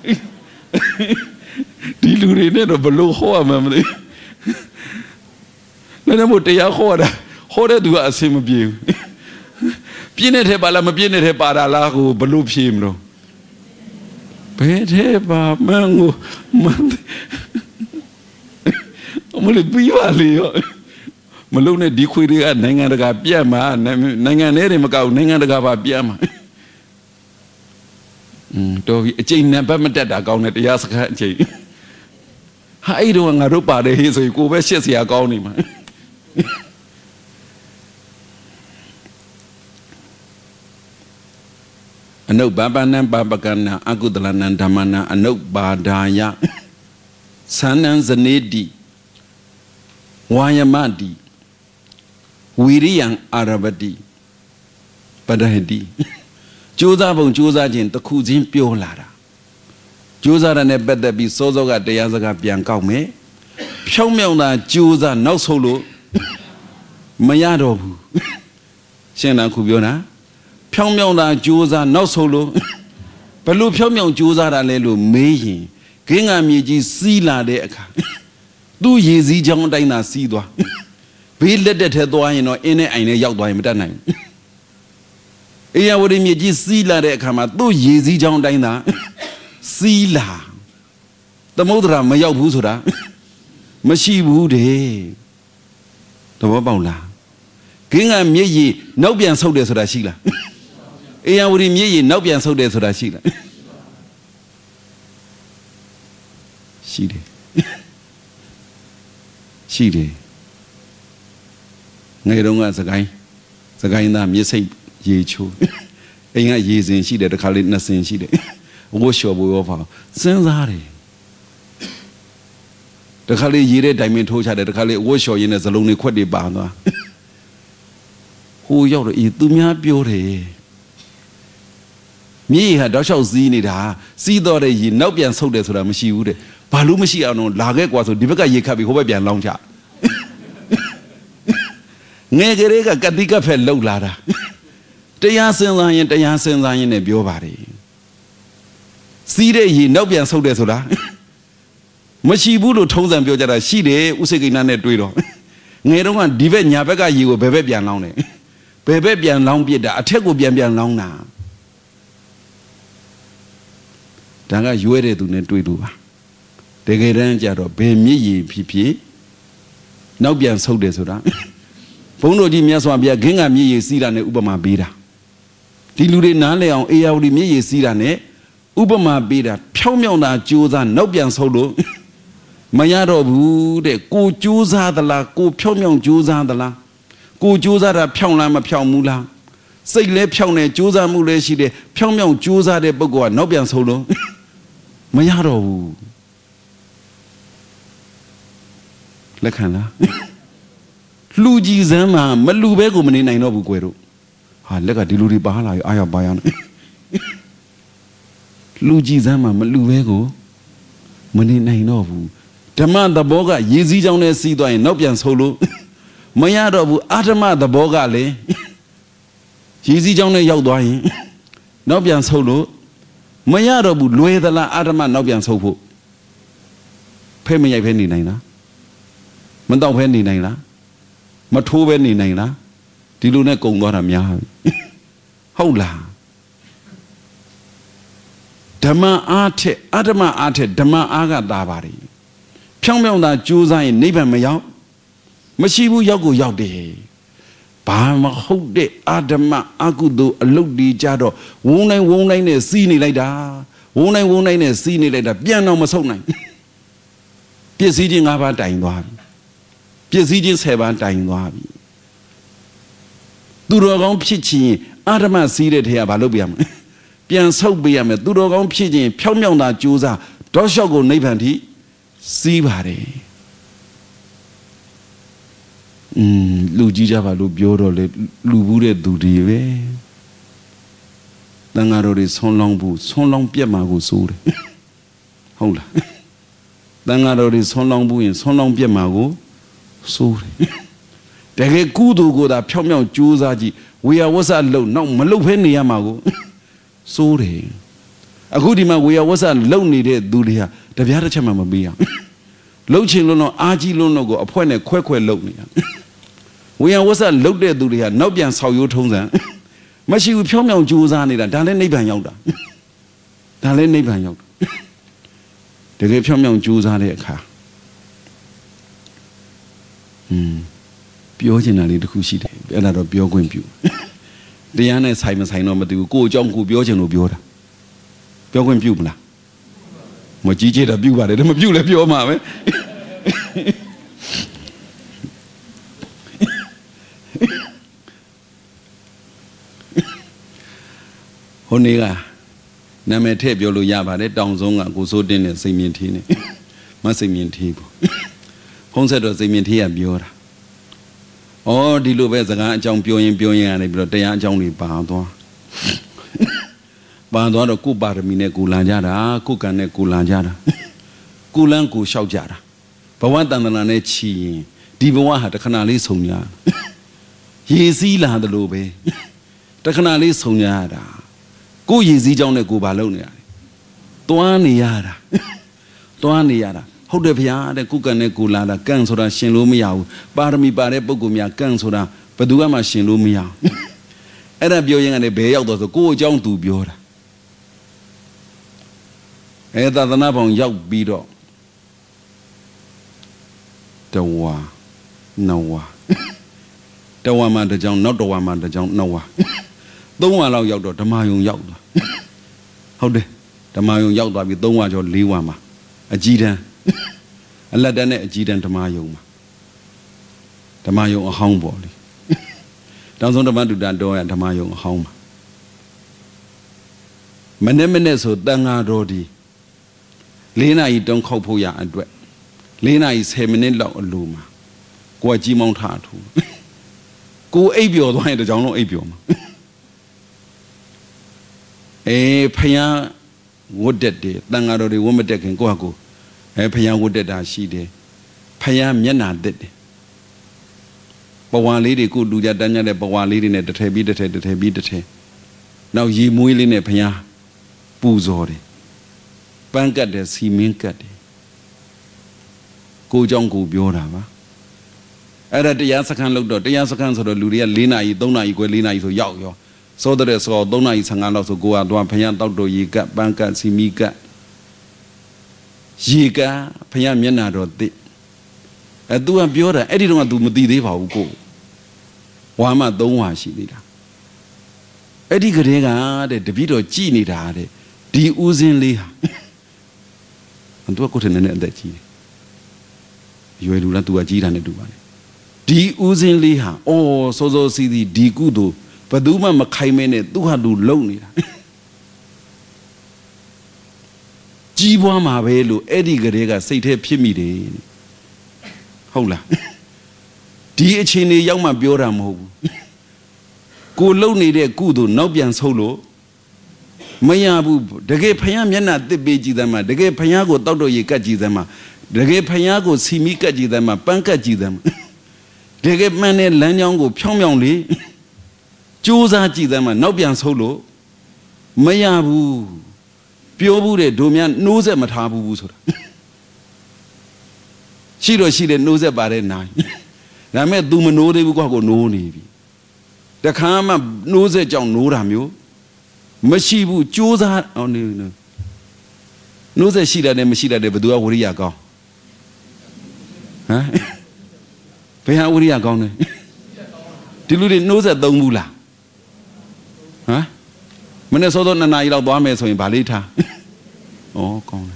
ဒီလူတွေနဲ့တော့ဘလို့ဟောရမှာမသိဘူးလည်းမို့တရားဟောတာဟောတဲ့သူကအစင်မပြေဘူးပြင်းနေတဲ့ထဲပါလားမပြင်းနေတဲ့ထဲပါတာလားကိုဘလို့ဖြေမလို့ဘယ်ထဲပါမန်းကိုမမလေးပြီးပါလေရောမလုံးနဲ့ဒီခွေတွေကနိုင်ငံတကာပြတ်မှာနိုင်ငံထဲတွေမကောက်နိုင်ငံတကာပါပြတ်မှာอืมတော်ပြီအကျိန်နံပါတ်မတက်တာကောင်းတယ်တရားစခန်းအကျိန်ဟာအဲ့တော့ငါတို့ပါတယ်ဟေးဆိုရင်ကိုပဲရှက်စရာကောင်းနေမှာအနုဘာပနံပါပကနာအကုသလနံဓမ္မနာအနုပါဒာယသန္နံဇနေတိဝါယမတိဝိရိယံအာရဗတိပဒဟတိကြိုးစားပုံကြိုးစားခြင်းတစ်ခုချင်းပြောလာတာကြိုးစားတဲ့နဲ့ပတ်သက်ပြီးစောစောကတရားစကားပြန်ကောက်မယ်ဖြောင်းမြောင်းတာကြိုးစားနောက်ဆုံးလို့မရတော့ဘူးရှင်းတာခုပြောတာဖြောင်းမြောင်းတာကြိုးစားနောက်ဆုံးလို့ဘလို့ဖြောင်းမြောင်းကြိုးစားတာလဲလို့မေးရင်ဂင်းကမြေကြီးစီးလာတဲ့အခါသူ့ရည်စည်းချောင်းအတိုင်းသာစီးသွားဘေးလက်တက်ထဲသွားရင်တော့အင်းနဲ့အိုင်နဲ့ရောက်သွားရင်မတတ်နိုင်ဘူးအေယဝရီမြေကြီးစီးလာတဲ့အခါမှာသူ့ရည်စည်းချောင်းအတိုင်းသာစီးလာသမုဒ္ဒရာမရောက်ဘူးဆိုတာမရှိဘူးတဲ့သဘောပေါက်လားဂင်းကမြေကြီးနောက်ပြန်ဆုတ်တယ်ဆိုတာရှိလားအေယဝရီမြေကြီးနောက်ပြန်ဆုတ်တယ်ဆိုတာရှိလားရှိတယ်ရှိတယ် ngày đông à sài sài na miếng xây gì chú anh ấy gì gì xí để được khai lên là xin xí để vô sửa vô vào sinh ra đi được khai lên gì để đại miền thổ cha để được khai lên vô sửa gì này giờ lúc này quét đi bàn đó hú yêu rồi tụi mình biểu thế mi hà đó sao gì này đã xí đó đấy gì nấu biển sâu để rồi mà xíu đấy bà lúc mà xí ăn nó lá cái quả rồi đi với cái gì khác bị không phải biển long chả nghe cái đấy cái cái cái phải lâu là ra trái nhà sinh ra những trái nhà sinh ra những này biểu bà đấy xí đấy gì nấu biển sâu để rồi đó mà xí bù đồ thông thường biểu cho là xí đấy u sẽ cái này đuôi đó nghe đúng không đi về nhà với cái gì của bé bé biển long này bé bé biển long biết đã thế của biển biển long nào đang cái duy đấy tụi này đuôi đủ à để cái đó giờ đó bé mi gì phi phi nấu biển sâu để rồi đó phong độ gì miếng xoan bia kinh nghiệm gì xí ra này Upama bira đi lưu đến nãy ông ai ao đi miếng gì xí ra này Upama bira phiêu miêu na chú ra nấu biển sâu đó mà nhà đó bu để cô chú ra đó là cô phiêu miêu chú ra đó là cô chú ra là phiêu là mà phiêu mù là xây lên phiêu này chú ra mù lên xí để phiêu miêu chú ra để bao gồm nấu biển sâu đó mà nhà đó bu lấy khăn là lưu gì ra mà mà lưu bé của mình này nó bu quên rồi, à lấy cái đi lưu đi bán lại ai à bán, lưu gì ra mà mà lưu bé của mình này nó bu, thằng mà ta bảo cái gì gì trong này xí toại nó biến sâu luôn, mấy nhà đó bu, à thằng mà ta bảo cái này, gì gì trong này giàu toại, nó biến sâu luôn, mấy nhà đó bu lùi đó là à thằng mà nó biến sâu phụ, phải mấy nhà phải này này đó, mình tao phải này này đó. mà thu bên này này đó thì lúc này cùng đó làm nhau không là Dhamma ate Adama ate Dhamma aga dabari phiêu miêu ta chú giải niết bàn màရောက်မရှိဘူးရောက်ကိုရောက်တယ်ဘာမဟုတ်တဲ့အာဓမ္မအကုသိုလ်အလုတ်ဒီကြတော့ဝုန်းတိုင်းဝုန်းတိုင်းနဲ့စီးနေလိုက်တာဝုန်းတိုင်းဝုန်းတိုင်းနဲ့စီးနေလိုက်တာပြန်တော့မဆုတ်နိုင်ပြည့်စည်ခြင်း၅ပါးတိုင်သွားပြီပြည့်စည်ခြင်းဆယ်ပါးတိုင်သွားပြီသူတော်ကောင်းဖြစ်ခြင်းအာဓမ္မစီးတဲ့ထဲကဘာလုပ်ပြရမလဲပြန်ဆုတ်ပေးရမယ်သူတော်ကောင်းဖြစ်ခြင်းဖြောင်းမြောင်းတာကြိုးစားတောလျှောက်ကိုနိဗ္ဗာန်ထိစီးပါတယ်อืมလူကြီးကြပါလို့ပြောတော့လေလူဘူးတဲ့သူတွေပဲတန်ဃာတော်တွေဆွန်းလောင်းဘူးဆွန်းလောင်းပြက်မှာကိုစိုးတယ်ဟုတ်လားတန်ဃာတော်တွေဆွန်းလောင်းဘူးရင်ဆွန်းလောင်းပြက်မှာကိုစိုးတယ်တကယ်ကုသိုလ်ကိုသာဖြောင်းဖြောင်းကြိုးစားကြည့်ဝေယဝဆလုံနောက်မလုံဖဲနေရမှာကိုစိုးတယ်အခုဒီမှာဝေယဝဆလုံနေတဲ့သူတွေဟာတပြားတစ်ချက်မှမပေးရလှုပ်ချင်လို့တော့အာကြီးလုံးတော့ကိုအဖွဲနဲ့ခွဲခွဲလှုပ်နေတာဝေယဝဆလှုပ်တဲ့သူတွေဟာနောက်ပြန်ဆောက်ရိုးထုံးစံမရှိဘူးဖြောင်းဖြောင်းကြိုးစားနေတာဒါလည်းနိဗ္ဗာန်ရောက်တာဒါလည်းနိဗ္ဗာန်ရောက်တာတကယ်ဖြောင်းဖြောင်းကြိုးစားတဲ့အခါอืมပြောချင်တာလေးတစ်ခုရှိတယ်အဲ့ဒါတော့ပြောခွင့်ပြုတရားနဲ့ဆိုင်မဆိုင်တော့မသိဘူးကိုယ်အကြောင်းကိုပြောချင်လို့ပြောတာပြောခွင့်ပြုမလားမကြီးကြီးတာပြုပါတယ်ဒါမပြုလည်းပြောမှာပဲဟိုနေ့ကနာမည်ထည့်ပြောလို့ရပါတယ်တောင်ဆုံးကကိုစိုးတင်းနဲ့စိတ်မြင့်ထီးနဲ့မစိတ်မြင့်ထီးပေါ့ဖုံးဆက်တော့စိတ်မြင့်ထီးကပြောတာဩဒီလိုပဲစကားအကြောင်းပြောရင်ပြောရင်ရတယ်ပြီးတော့တရားအကြောင်းတွေပါသွားပါသွားတော့ကိုပါရမီနဲ့ကိုလန်ကြတာကိုကံနဲ့ကိုလန်ကြတာကိုလန်းကိုလျှောက်ကြတာဘဝတန်တနာနဲ့ချီရင်ဒီဘဝဟာတခဏလေးဆုံရရေစည်းလာတယ်လို့ပဲတခဏလေးဆုံရတာကိုရေစည်းကြောင်းနဲ့ကိုဘာလုပ်နေရလဲတွားနေရတာတွားနေရတာဟုတ်တယ်ဗျာတဲ့ကိုကံနဲ့ကိုလာတာကံဆိုတာရှင်လို့မရဘူးပါရမီပါတဲ့ပုဂ္ဂိုလ်များကံဆိုတာဘယ်သူမှရှင်လို့မရဘူးအဲ့ဒါပြောရင်ကလည်းဘယ်ရောက်တော့ဆိုကိုအကြောင်းသူပြောတာအဲသာသနာ့ဘောင်ရောက်ပြီးတော့တဝါနဝါတဝါမှတစ်ကြောင်းနောက်တဝါမှတစ်ကြောင်းနှစ်ဝါသုံးဝါလောက်ရောက်တော့ဓမ္မယုံရောက်သွားဟုတ်တယ်ဓမ္မယုံရောက်သွားပြီးသုံးဝါကျော်လေးဝါမှာအကြီးတန်းအလတ်တန်းနဲ့အကြီးတန်းဓမ္မယုံမှာဓမ္မယုံအဟောင်းပေါ်လေ当中的嘛，都在多呀，他妈用好嘛。没那么那时候当阿多的，你那一种靠谱呀，对，你那一才没那老路嘛，过几毛他图，过 A 标多还得讲弄 A 标嘛。哎，培养我得的，当阿多的我们得跟过过，哎，培养我得他是的，培养面难得的。บวาลีดีกูดูจะดันยังได้บวาลีดีเนี่ยเดเทบีเดเทเดเทบีเดเทเรายีมวยลีเนี่ยพยาปูโซดีปังกัดเดซีมิงกัดดีกูจ้องกูเบียวด่าปะไอ้เรื่องที่ยาสักขันลูกดอที่ยาสักขันสุดลูเรียลีน่าอีต้นน่าอีกว่าลีน่าอีสุดยาวยาวสุดเลยสุดต้นน่าอีสังกัดเราสุดกูอ่ะตัวพยาต้นโดยีกัดปังกัดซีมิกัดยีกัดพยามีน่าโดดไอ้ตัวเบียวด่าไอ้ที่ตรงนั้นตัวมันตีได้เปล่ากูว่ามาตรงว่าสินี่ล่ะไอ้ที่กระเดกันเด็ดพี่ตัวจีนี่ด่าเด็ดดีอุซินเลยฮะอันตัวกูถึงนั่นเนี่ยเด็ดจีอยู่ไอ้ดูแล้วตัวจีด่าเนี่ยดูบ้านดีอุซินเลยฮะโอ้โซโซซีดีดีกูดูประตูมันมาใครไม่เนี่ยตัวดูลงนี่ล่ะจีบัวมาเวลูไอ้ที่กระเดกันใส่เทปพิมีเดဟုတ်လားဒီအခြေအနေရောက်မှပြောတာမဟုတ်ဘူးကိုလုံနေတဲ့ကုသိုလ်နောက်ပြန်ဆုပ်လို့မရဘူးတကယ်ဖယားမျက်နှာတစ်ပေးကြည့်သမ်းမှာတကယ်ဖယားကိုတောက်တော့ရေကတ်ကြည့်သမ်းမှာတကယ်ဖယားကိုစီမီကတ်ကြည့်သမ်းမှာပန်းကတ်ကြည့်သမ်းမှာတကယ်မှန်တဲ့လမ်းကြောင်းကိုဖြောင်းဖြောင်းလေးကြိုးစားကြည့်သမ်းမှာနောက်ပြန်ဆုပ်လို့မရဘူးပြောဘူးတဲ့ဒိုများနှိုးဆက်မထားဘူးဆိုတာရှိတော့ရှိတယ်နှိုးဆက်ပါတဲ့နိုင်ဒါမဲ့ तू မနှိုးသေးဘူးကွာကိုနှိုးနေပြီတခါမှနှိုးဆက်ကြောင့်နှိုးတာမျိုးမရှိဘူးကြိုးစားအောင်နေနှိုးဆက်ရှိတယ်နဲ့မရှိတယ်ဘယ်သူကဝရိယကောင်းဟမ်ဘယ်ဟာဝရိယကောင်းလဲဒီလူတွေနှိုးဆက်သုံးဘူးလားဟမ်မနေ့စောစောနှစ်နာရီလောက်သွားမယ်ဆိုရင်ဗာလေးထားဩကောင်းတယ်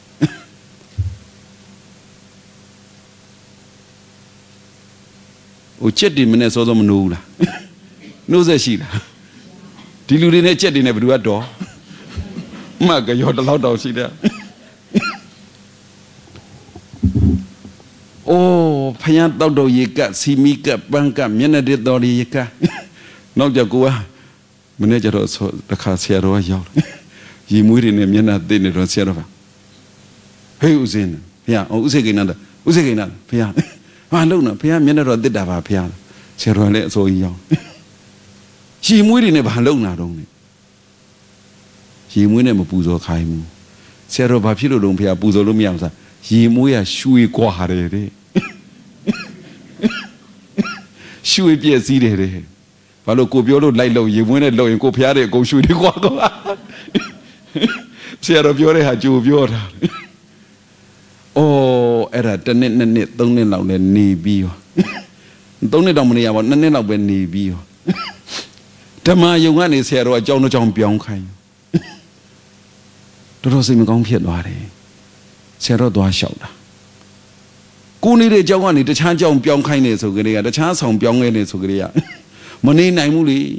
โอ้เจ็ดดิมเนี่ยซ้อๆมโนဘူးလားနှိုးဆက်ရှိလားဒီလူတွေနဲ့ချက်တွေနဲ့ဘယ်သူကတော့မှကရောတလောက်တောင်ရှိတယ်โอ้พยาတောက်တော်ရေကစီမီကပန်းကမျက်နှာတစ်တော်ရေကနောက်ကြကိုကမနေ့ကျတော့တခါဆရာတော်ကရောက်ရေမွေးတွေနဲ့မျက်နှာသိနေတော့ဆရာတော်ကဟေးဦးစင်းဖះဦးစိတ်ကိန်းနာဦးစိတ်ကိန်းနာဖះဘာလုံးနော်ဖះမျက်နှာတော့တစ်တာပါဖះဆရာတော်လည်းအစိုးရရောက်ရှီမွေးတွေနဲ့ဘာလုံးနာတော့ရေမွေးနဲ့မပူဇော်ခိုင်းဘူးဆရာတော်ဘာဖြစ်လို့လုံးဖះပူဇော်လို့မရဘူးစားရေမွေးရရွှေกว่าတယ်တဲ့ရွှေပြည့်စည်းတယ်တဲ့ဘာလို့ကိုပြောလို့လိုက်လို့ရေမွေးနဲ့လောက်ရင်ကိုဖះတဲ့အကုန်ရွှေတွေกว่าကောဆရာတော်ပြောတဲ့ဟာကြိုပြောတာโอ้အဲ့ဒါတစ်နှစ်နှစ်နှစ်သုံးနှစ်လောက်လည်းနေပြီးရောသုံးနှစ်တောင်မနေရပါဘူးနှစ်နှစ်လောက်ပဲနေပြီးရောဓမ္မယုံကနေဆရာတော်အကြောင်းတစ်ကြောင်းပြောင်းခိုင်းတော်တော်စိတ်မကောင်းဖြစ်သွားတယ်ဆရာတော်သွားလျှောက်တာကိုနေတဲ့အကြောင်းကနေတခြားကြောင်းပြောင်းခိုင်းနေဆိုကြတဲ့ကတခြားဆောင်ပြောင်းခဲ့နေဆိုကြတဲ့ကမနေနိုင်ဘူးလေ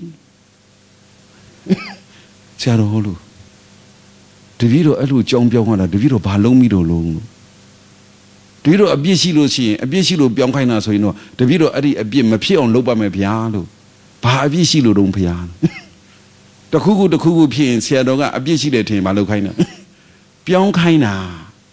ဆရာတော်ဟုတ်လို့တပည့်တော်အဲ့လိုကြောင်းပြောင်းသွားတာတပည့်တော်ဘာလုံးပြီးတော့လုံးတပည့်တော်အပြစ်ရှိလို့ရှိရင်အပြစ်ရှိလို့ပြောင်းခိုင်းတာဆိုရင်တော့တပည့်တော်အဲ့ဒီအပြစ်မဖြစ်အောင်လုပ်ပါမယ်ဗျာလို့ဘာအပြစ်ရှိလို့တုံးဗျာတခုခုတခုခုဖြစ်ရင်ဆရာတော်ကအပြစ်ရှိတယ်ထင်ဘာလုပ်ခိုင်းတာပြောင်းခိုင်းတာ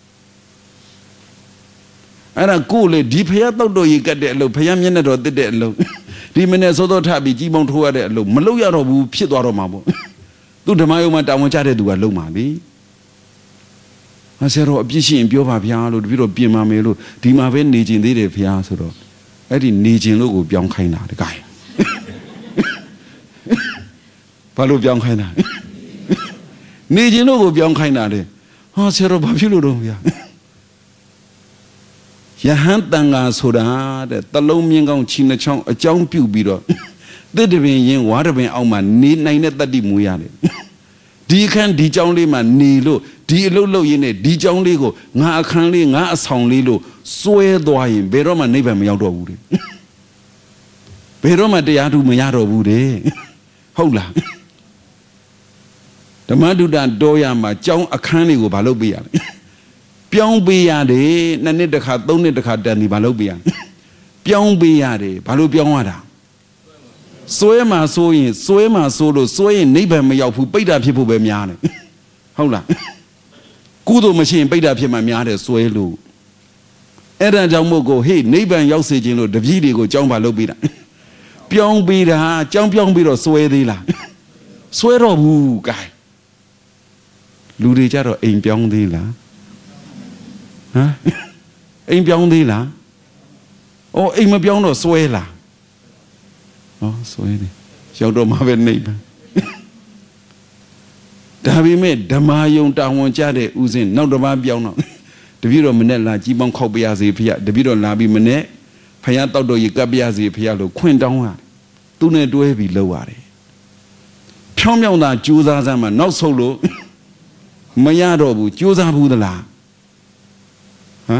အဲ့ဒါကိုလေဒီဖះတောက်တော်ရေကတ်တဲ့အလုပ်ဖះမျက်နှာတော်တစ်တဲ့အလုပ်ဒီမနေ့စောစောထပြီးကြီးပေါင်းထိုးရတဲ့အလုပ်မလုပ်ရတော့ဘူးဖြစ်သွားတော့မှာပေါ့သူဓမ္မယုံမှာတာဝန်ကျတဲ့သူကလုံမှာလေဆရာတော်အပြစ်ရှိရင်ပြောပါဗျာလို့တပည့်တော်ပြင်ပါမယ်လို့ဒီမှာပဲနေကျင်သေးတယ်ဗျာဆိုတော့အဲ့ဒီနေကျင်လို့ကိုပြောင်းခိုင်းတာတကယ်ဘာလို့ပြောင်းခိုင်းတာနေကျင်လို့ကိုပြောင်းခိုင်းတာလေဟာဆရာတော်ဘာဖြစ်လို့တော့ဗျာယဟန်တန်ဃာဆိုတာတဲ့တလုံးမြင်းကောင်းချီနှချောင်းအကြောင်းပြုပြီးတော့တစ်တပင်ရင်ဝါတပင်အောက်မှာနေနိုင်တဲ့တတ္တိမူရတယ်ဒီအခန်းဒီကြောင်းလေးမှာနေလို့ဒီအလုပ်လုပ်ရင်းနဲ့ဒီကြောင်းလေးကိုငါအခန်းလေးငါအဆောင်လေးလို့စွဲသွားရင်ဘယ်တော့မှနိဗ္ဗာန်မရောက်တော့ဘူးလေ Peroma de Yadu Mayaro Bude. Hola the Maduda Doyama, John Akani Balobia. Pion Biade, Nanita had donate the cat than the Balobia. Pion Biade, Balubiawada. Soema sewing, Soema solo, sewing neighbor may have who paid up people by Miane. Hola Kudo machine paid up him my Miade, Soelu. Eda Jamogo, hey, neighbor and Yosage, the video John Balobia. Pion Bida, John Pion Bido, Swedila. Swear of who guy. Ludi Jaro ain't Pion Dila. Huh? Ain't Pion Dila. Oh, ain't my Pion or Swela. Oh, Swedi. Shall do my neighbor. Davi made Damayon down Jade, Uzin, not the Mabiano. The Viro Manella, Jibon Kobiazi Pia, the Viro Labi Mane, Payato do Yagabiazi Pialo, Quint down. Do not do heavy low. Pyongyang Juza Zama, not solo. Mayado, Juza Budala. Huh?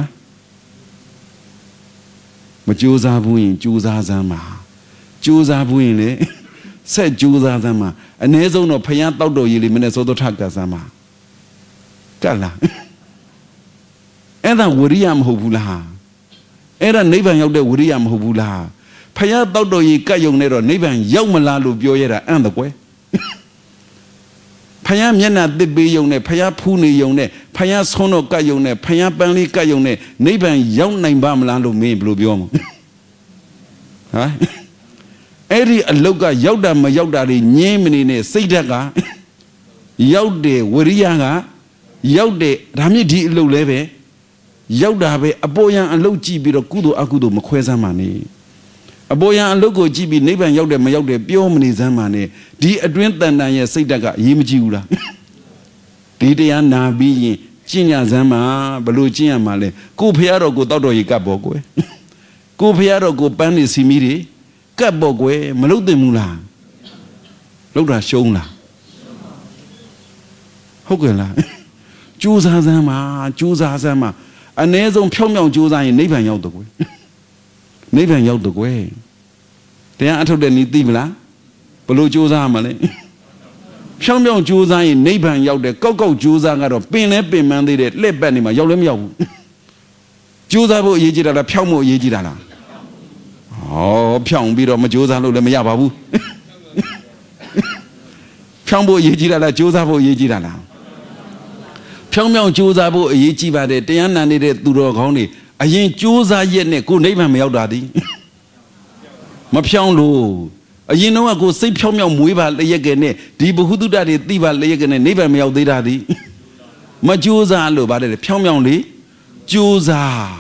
But Juza Buin, Juza Zama. Juza Buin, said Juza Zama, and there's no Payato do Minnesota Taka Zama. Kala. And then William Hobula. And then neighbor of the William Hobula. Payato do ye Kayong Nero, neighbor Yomalalu Bioera and the way. Payam Yana de Bayone, Paya Puni Yone, Paya Sono Kayone, Paya Bali Kayone, neighbor young name Bamlando me blue biom. Huh? Eri Aloga Yoda Mayodari, Yemini, Sedaga Yode, Wurianga, Yode, Ramidi Luleve, Yodabe, Aboya and Logi Biro Kudo Akudo Makweza Mani. Aboya and logo G B neighbor Yode Mayode, Biomini Zamane, D. Adrentan Naya Sedaga, Yimjula. Didiana being Chinya Zama, Baluchia Male, Go Piero go Dodo Yikabogue. Go Piero go Bani Simiri, Kabogue, Malude Mula. Loda Shona. Hogela. Juza Zama, Juza Zama. And there's on Pyongyang Juza in neighbor Yodogue. Neighbor Yodogue. They are told the Nidivla, Balu Juza Male. Pyongyang Juza in neighbor Yode, Coco Juza got a pin and pin mandated, let Benima, Yolem Yo. Juza Yejida, Pyomo Yejida. Oh, Pyong beat on Majuza, Lemayabu. Pyongbo Yejida, Josabo Yejida. Pyongyang Josabo Yejiba, the Diana needed to rock only. I ain't Juza yet, good neighbor Meldadi. Mapyong. You know, I go say Pyongyang Muiva Legane, Dibu who do that, Diva Legane, never Meldadi. Majuza lo, but the Pyongyang Li, Juza.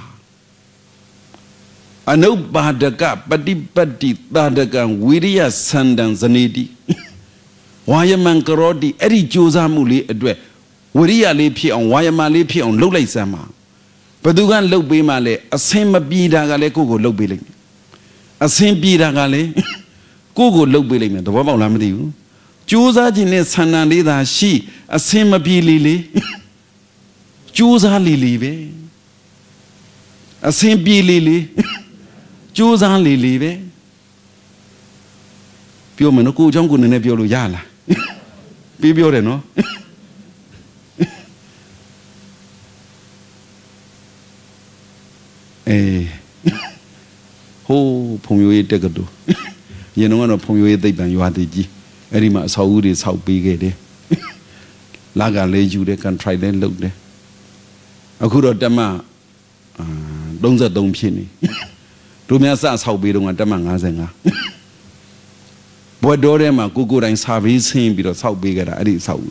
I know Badaka, Badi Badi, Badagan, Wiria Sandan Zanidi. Wayaman Karodi, Eddie Juza Muli, Adwe, Wiria Lipi on Wayama Lipi on Lulay Sama. Padugan Low Bimale, a same Bida Galeko low billing. A same Bida Gale, Google low billing, the Wabba Lamadi. Juza Jines Sananida, she, a same Billy. Juza Lily, a same Billy. Juza Lily. Pio Manoku Jungle and Nebio Yala. Bibio no? Eh. Ho, Pomu Degado. You know, one of Pomu they ban you are the G. Erima Saudi is how big it is. Laga lay you, they can try then look there. A good dama. Don't that don't penny. To me, that's how we don't want Damanga. Boy, Dorema, Google and service him because how big it is. How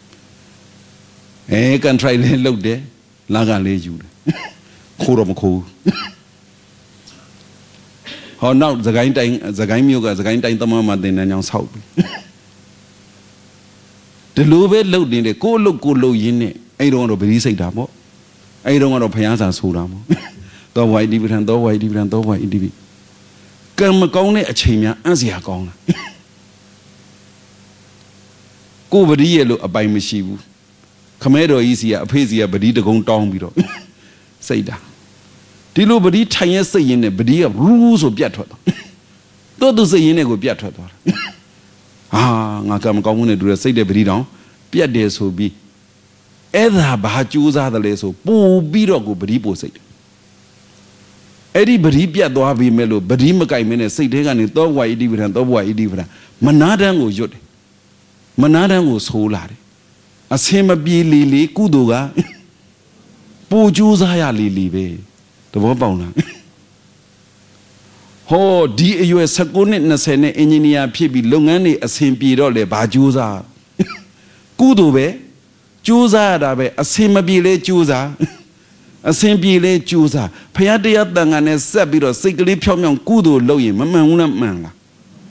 eh, can try then look there. Laga lay you. Koromako. How now the guy dying, the guy Muga, the guy dying the mama, then announce how. The low load in the cold look good low in it. I don't want to be say double. I don't want to pay us as Huramo. The white dividend, the white dividend, the white dividend. Come a gone a chimia as ya gone. Go over the yellow a by Mishibu. Commando easier, a paisier, but eat a gone down below. Say that. Dilo body tiny say in a body of rules of Biato. 多都是因那个别出多了啊！我干嘛搞我那都是谁的不知道？别的手比，哎，他把酒啥的来说，不比了个不离不谁的。哎，你不离别多比没了，不离么改没呢？谁这个呢？多歪一地方，多歪一地方，没拿点我有的，没拿点我收来的。啊，什么比离离孤独啊？不酒啥呀离离呗，都不包了。哦，第一月十九日那些呢，印尼啊，偏比龙安的啊，先比到来把酒啥，孤独呗，酒啥的呗，啊，什么比来酒啥？啊，先比来酒啥？偏要这样当啊，那啥比到谁个里飘渺孤独老爷，慢慢我那慢了。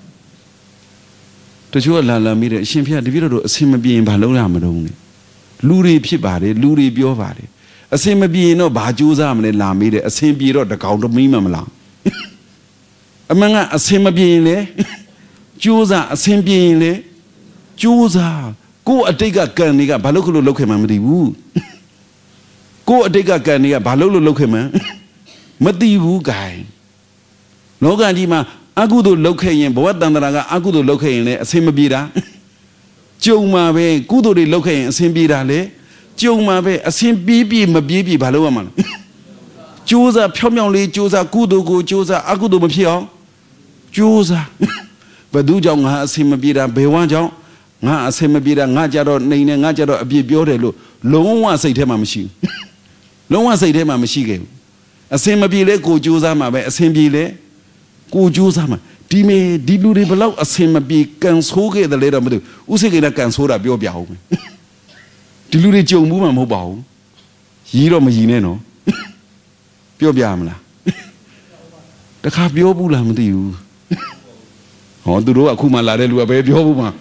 这就来了，没得，先偏的比到什么比把老两么东呢？路里批把的，路里标把的，啊，什么比那把酒啥么的拉没的，啊，先比到这搞得没么么啦。啊，么啊，什么比嘞？酒啥？什么比嘞？酒啥？过这个干那个，把老克罗老开嘛没得无。过这个干那个，把老罗老开嘛，没得无改。老干的嘛，阿古都老开人，不过当那个阿古都老开人嘞，什么比啦？酒嘛呗，古都的老开人，什么比啦嘞？酒嘛呗，什么比比没比比，把老嘛。酒啥飘渺嘞？酒啥古都古酒啥阿古都没飘。酒啥？不都叫我什么比啦？别忘叫。我什么比啦？我家到那呢？我家到别标的路，龙王谁天嘛没行？龙王谁天嘛没行个？啊，什么比嘞？古酒啥嘛呗？什么比嘞？古酒啥嘛？地面地路的不老，啊，什么比干错个的来了没得？我是给他干错了，不要表嘛。地路的酒母嘛没包，一了没一呢喏，表表么啦？这卡表不啦没得有。哦，都说苦嘛来的路啊，别表不嘛。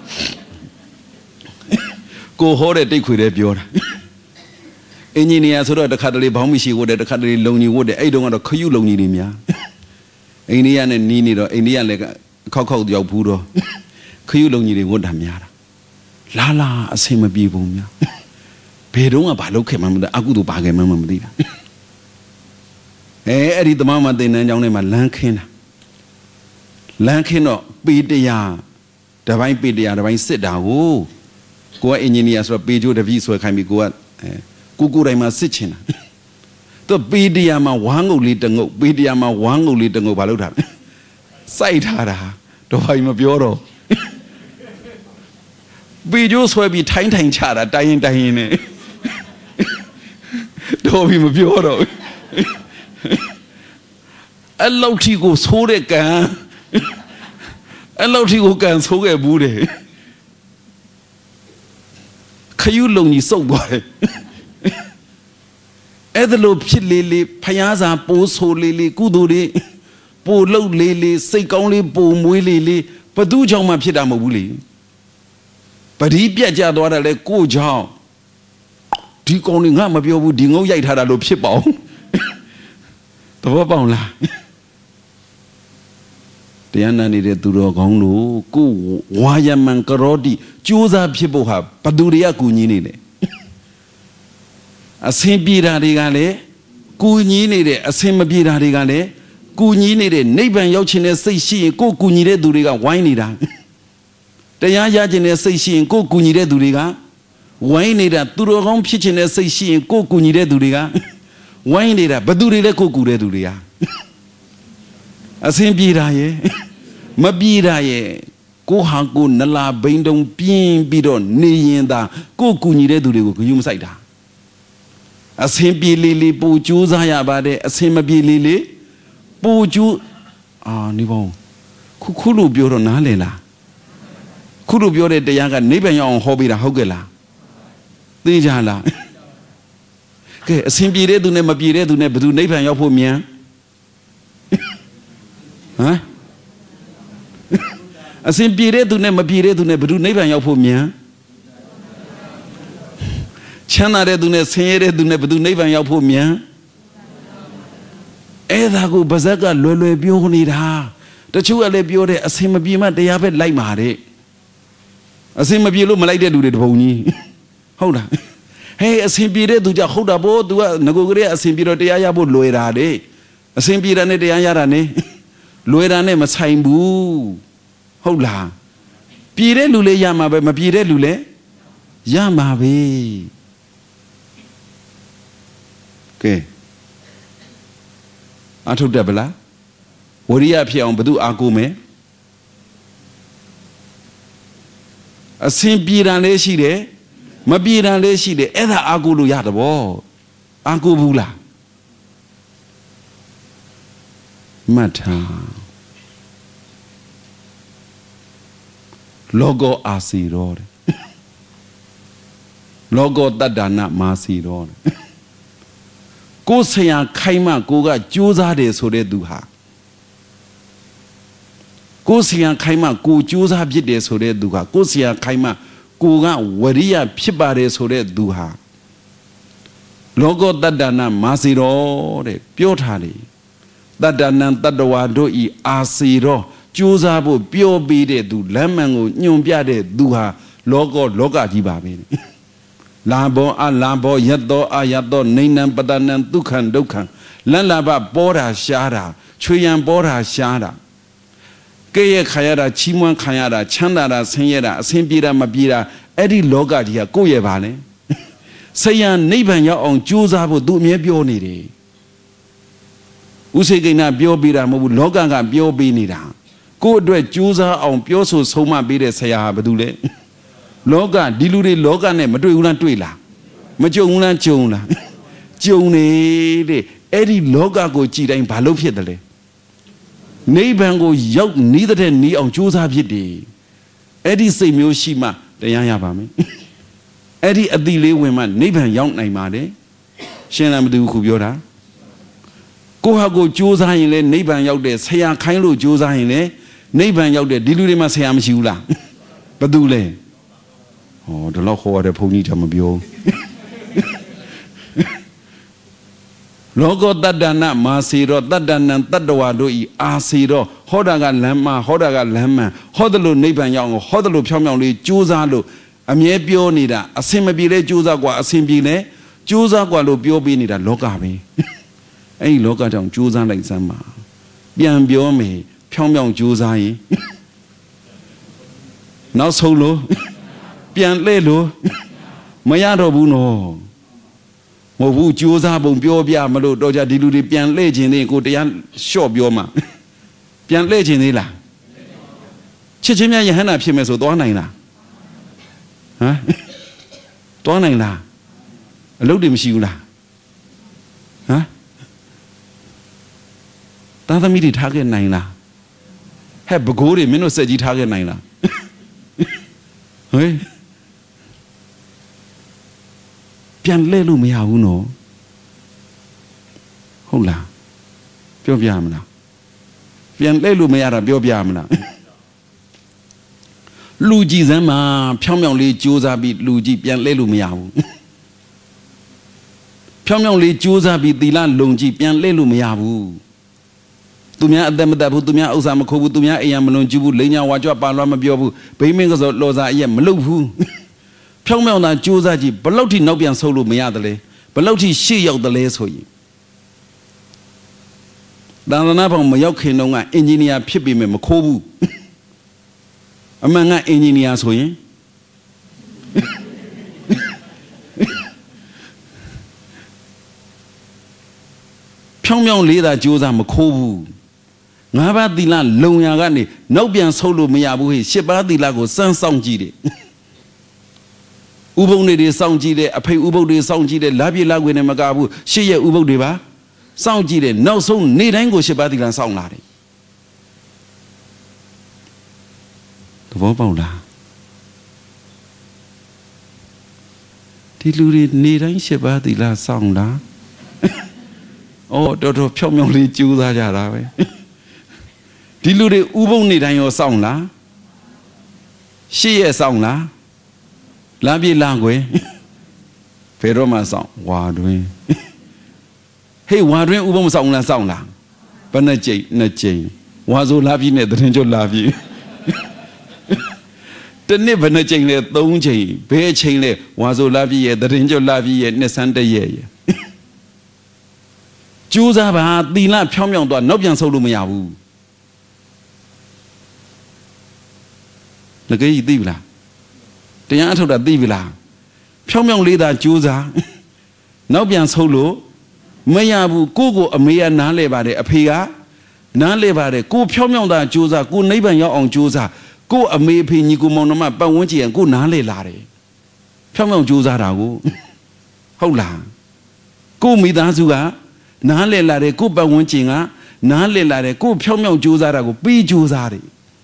过好的对亏的表了。印尼人说到这卡德里跑没洗过的，这卡德里龙尼过的，哎，东啊都可有龙尼的咩？印尼人呢，尼尼的，印尼人那个靠靠要铺的，可有龙尼的我他咩啦？啦啦，什么比不咩？别东啊，把路开嘛没得，阿古都把开嘛没得啦。哎，这里他妈妈对人讲的嘛，难看呐，难看咯，背的呀，这玩意背的呀，这玩意死的哦。过印尼人说背着的比说看没过，哎。姑姑来嘛事情啊，都背的呀嘛，王欧里等我，背的呀嘛，王欧里等我，把路他，晒他啦，都还没表了，背着说比谈谈差了，答应答应呢，都还没表了，哎，老天哥错的干，哎，老天哥干错个不的，可有龙你受过的。哎，这路皮哩哩，拍牙上不错哩哩，骨头哩，不老哩哩，谁讲哩不美哩哩，不都叫嘛皮大毛哩？不离别家多的来过桥，你讲哩俺们表不离我压他的路皮包，多包啦。这样那你的都罗讲路，古华人们个罗的，就是皮包哈，不都哩也过年哩嘞。啊，先比他这个嘞，过年里的啊，先没比他这个嘞，过年里的那边要请的谁先，过过年的都这个玩你的，这样家请的谁先，过过年的都这个玩你的，都罗讲批请的谁先，过过年的都这个玩你的，不都这个过过的都这个，啊，先比他耶，没比他耶，过下过那拉变动变比到内人的，过过年的都这个用谁的？啊，先比哩哩不酒啥呀吧的，先么比哩哩不酒啊，你讲，苦苦路标到哪里啦？苦路标的这样个那边要好比啦，好个啦，对家啦。个先比的都那么比的都那不都那边要破面？啊？啊，先比的都那么比的都那不都那边要破面？前那的都那深夜的都那不都那边要破面？哎，他个不是个乱乱标你他，这就要来标的，什么比嘛？这也别来嘛的，什么比路没来的都得跑你，好啦，嘿，什么比的都叫好的不？都啊，那个个的什么比的这也也不乱啦的，什么比的那这样样啦呢？ လွယ်တာနဲ့မဆိုင်ဘူးဟုတ်လားပြည်တဲ့လူလည်းရမှာပဲမပြည်တဲ့လူလည်းရမှာပဲကဲအထုတ်တတ်ပလားဝရိယဖြစ်အောင်ဘယ်သူအားကိုးမယ်အစင်ပြေတာလည်းရှိတယ်မပြေတာလည်းရှိတယ်အဲ့ဒါအားကိုးလို့ရတယ်ဗောအားကိုးဘူးလားမှတ်ထားလောကောအာစီရောတဲ့လောကောတတ္တနာမာစီရောတဲ့ကိုယ်ဆရာခိုင်းမှကိုကကြိုးစားတယ်ဆိုတဲ့သူဟာကိုယ်ဆရာခိုင်းမှကိုကြိုးစားဖြစ်တယ်ဆိုတဲ့သူဟာကိုယ်ဆရာခိုင်းမှကိုကဝရိယဖြစ်ပါတယ်ဆိုတဲ့သူဟာလောကောတတ္တနာမာစီရောတဲ့ပြောထားတယ်တတ္တနံတတ္တဝါတို့ဤအာစီရောကြိုးစားဖို့ပြောပေးတဲ့သူလမ်းမှန်ကိုညွန်ပြတဲ့သူဟာလောကောလောကကြီးပါပဲလာဘောအလာဘောယတ္တောအာယတ္တောနေနံပတနံဒုက္ခံဒုက္ခံလန့်လာဘပေါ်တာရှားတာချွေရန်ပေါ်တာရှားတာကဲ့ရဲ့ခံရတာချီးမွမ်းခံရတာချမ်းသာတာဆင်းရဲတာအဆင်ပြေတာမပြေတာအဲ့ဒီလောကကြီးကကိုယ့်ရဲ့ပါလေဆရာနိဗ္ဗာန်ရောက်အောင်ကြိုးစားဖို့သူအမြဲပြောနေတယ်ဥစေကိဏပြောပေးတာမဟုတ်ဘူးလောကကပြောပေးနေတာကိုယ့်အတွက်ကြိုးစားအောင်ပြောဆိုဆုံးမပေးတဲ့ဆရာဟာဘာတူလဲလောကဒီလူတွေလောကနဲ့မတွေ့ဘူးလားတွေ့လားမကြုံဘူးလားကြုံလားကြုံနေတဲ့အဲ့ဒီလောကကိုကြည်တိုင်းဘာလို့ဖြစ်တယ်လဲနိဗ္ဗာန်ကိုရောက်နီးတဲ့နီးအောင်ကြိုးစားဖြစ်တယ်အဲ့ဒီစိတ်မျိုးရှိမှတရားရပါမယ်အဲ့ဒီအတိလေးဝင်မှနိဗ္ဗာန်ရောက်နိုင်ပါတယ်ရှင်းလားမသိဘူးခုပြောတာကိုဟာကိုကြိုးစားရင်လည်းနိဗ္ဗာန်ရောက်တယ်ဆရာခိုင်းလို့ကြိုးစားရင်လည်းနိဗ္ဗာန်ရောက်တယ်ဒီလူတွေမှာဆရာမရှိဘူးလားဘာတူလဲဟောဒီလောက်ခေါ်ရတဲ့ဘုန်းကြီးကမပြောလောကောတတ္တနာမာစီရောတတ္တနံတတ္တဝါတို့ဤအာစီရောဟောတာကလမ်းမဟောတာကလမ်းမှန်ဟောတယ်လို့နိဗ္ဗာန်ရောက်အောင်ဟောတယ်လို့ဖြောင်းဖြောင်းလေးကြိုးစားလို့အမြဲပြောနေတာအစင်မပြေလဲကြိုးစားกว่าအစင်ပြေလဲကြိုးစားกว่าလို့ပြောပေးနေတာလောကပဲအဲ့ဒီလောကကြောင့်ကြိုးစားလိုက်စမ်းပါပြန်ပြောမယ်ဖြောင်းဖြောင်းကြိုးစားရင်နောက်ဆုံးလို့ပြန်လှည့်လို့မရတော့ဘူးနော်မဟုတ်ဘူးကြိုးစားပုံပြောပြမလို့တော့ကြဒီလူတွေပြန်လှည့်ခြင်းသေးကိုတရားလျှော့ပြောမှာပြန်လှည့်ခြင်းသေးလားချစ်ချင်းများယဟန္တာဖြစ်မယ်ဆိုသွားနိုင်လားဟမ်သွားနိုင်လားအလုပ်တွေမရှိဘူးလားဟမ်သားသမီးတွေထားခဲ့နိုင်လားဟဲ့ဘကိုးတွေမင်းတို့စက်ကြီးထားခဲ့နိုင်လားဟဲ့ပြန်လဲလို့မရဘူးနော်ဟုတ်လားပြောပြမလားပြန်လဲလို့မရတာပြောပြမလားလူကြည်စမ်းမှာဖြောင်းဖြောင်းလေးကြိုးစားပြီးလူကြည်ပြန်လဲလို့မရဘူးဖြောင်းဖြောင်းလေးကြိုးစားပြီးသီလလုံကြည်ပြန်လဲလို့မရဘူးသူများအသက်မသက်ဘူးသူများဥစ္စာမခိုးဘူးသူများအိမ်ရမလွန်ကျူးဘူးလိန်ညာဝါကြွပါလွားမပြောဘူးဘိမင်းကစောလောစာအရက်မလုပ်ဘူးဖြောင်းဖြောင်းသာကြိုးစားကြည့်ဘလောက်ထိနောက်ပြန်ဆုပ်လို့မရတယ်လေဘလောက်ထိရှေ့ရောက်တယ်လဲဆိုရင်တန်ခါးဘောင်မရောက်ခင်တော့ကအင်ဂျင်နီယာဖြစ်ပေမဲ့မခိုးဘူးအမှန်ကအင်ဂျင်နီယာဆိုရင်ဖြောင်းဖြောင်းလေးသာကြိုးစားမခိုးဘူးငါးပါးသီလလုံရကနေနောက်ပြန်ဆုပ်လို့မရဘူးဟေ့ရှစ်ပါးသီလကိုစမ်းစောင့်ကြည့်တယ်ဥပုံတွေစောင့်ကြည့်တယ်အဖေဥပုပ်တွေစောင့်ကြည့်တယ်လာပြည့်လာခွေနဲ့မကဘူးရှစ်ရဲ့ဥပုပ်တွေပါစောင့်ကြည့်တယ်နောက်ဆုံးနေ့တိုင်းကိုရှစ်ပါးသီလစောင့်လာတယ်သဘောပေါက်လားဒီလူတွေနေ့တိုင်းရှစ်ပါးသီလစောင့်လာအော်တော်တော်ဖြောင်းဖြောင်းလေးကြိုးစားကြတာပဲဒီလူတွေဥပုံနေတိုင်းရောစောင့်လားရှစ်ရက်စောင့်လားလာပြေလာခွေဘယ်တော့မှစောင့်ဝါတွင်ဟေးဝါတွင်ဥပုံမစောင့်လားစောင့်လားဘယ်နဲ့ကြိတ်နှစ်ကြိမ်ဝါဆိုလာပြေနဲ့တရင်ကျွတ်လာပြေတနေ့ဘယ်နဲ့ကြိမ်လဲသုံးချိန်ဘယ်ချိန်လဲဝါဆိုလာပြေရဲ့တရင်ကျွတ်လာပြေရဲ့နှစ်ဆန်းတည့်ရဲ့ကြိုးစားပါသီလဖြောင်းဖြောင်းသွားနောက်ပြန်ဆုပ်လို့မရဘူးလကေကြီးသိပြီလားတရားအထုတ်တာသိပြီလားဖြောင်းဖြောင်းလေးသာကြိုးစားနောက်ပြန်ဆုပ်လို့မရဘူးကိုကိုအမေကနားလဲပါတယ်အဖေကနားလဲပါတယ်ကိုဖြောင်းဖြောင်းသာကြိုးစားကိုနိဗ္ဗာန်ရောက်အောင်ကြိုးစားကိုအမေအဖေညီကိုမောင်နှမပတ်ဝန်းကျင်ကိုနားလဲလာတယ်ဖြောင်းဖြောင်းကြိုးစားတာကိုဟုတ်လားကိုမိသားစုကနားလဲလာတယ်ကိုပတ်ဝန်းကျင်ကနားလဲလာတယ်ကိုဖြောင်းဖြောင်းကြိုးစားတာကိုပြီးကြိုးစားတယ်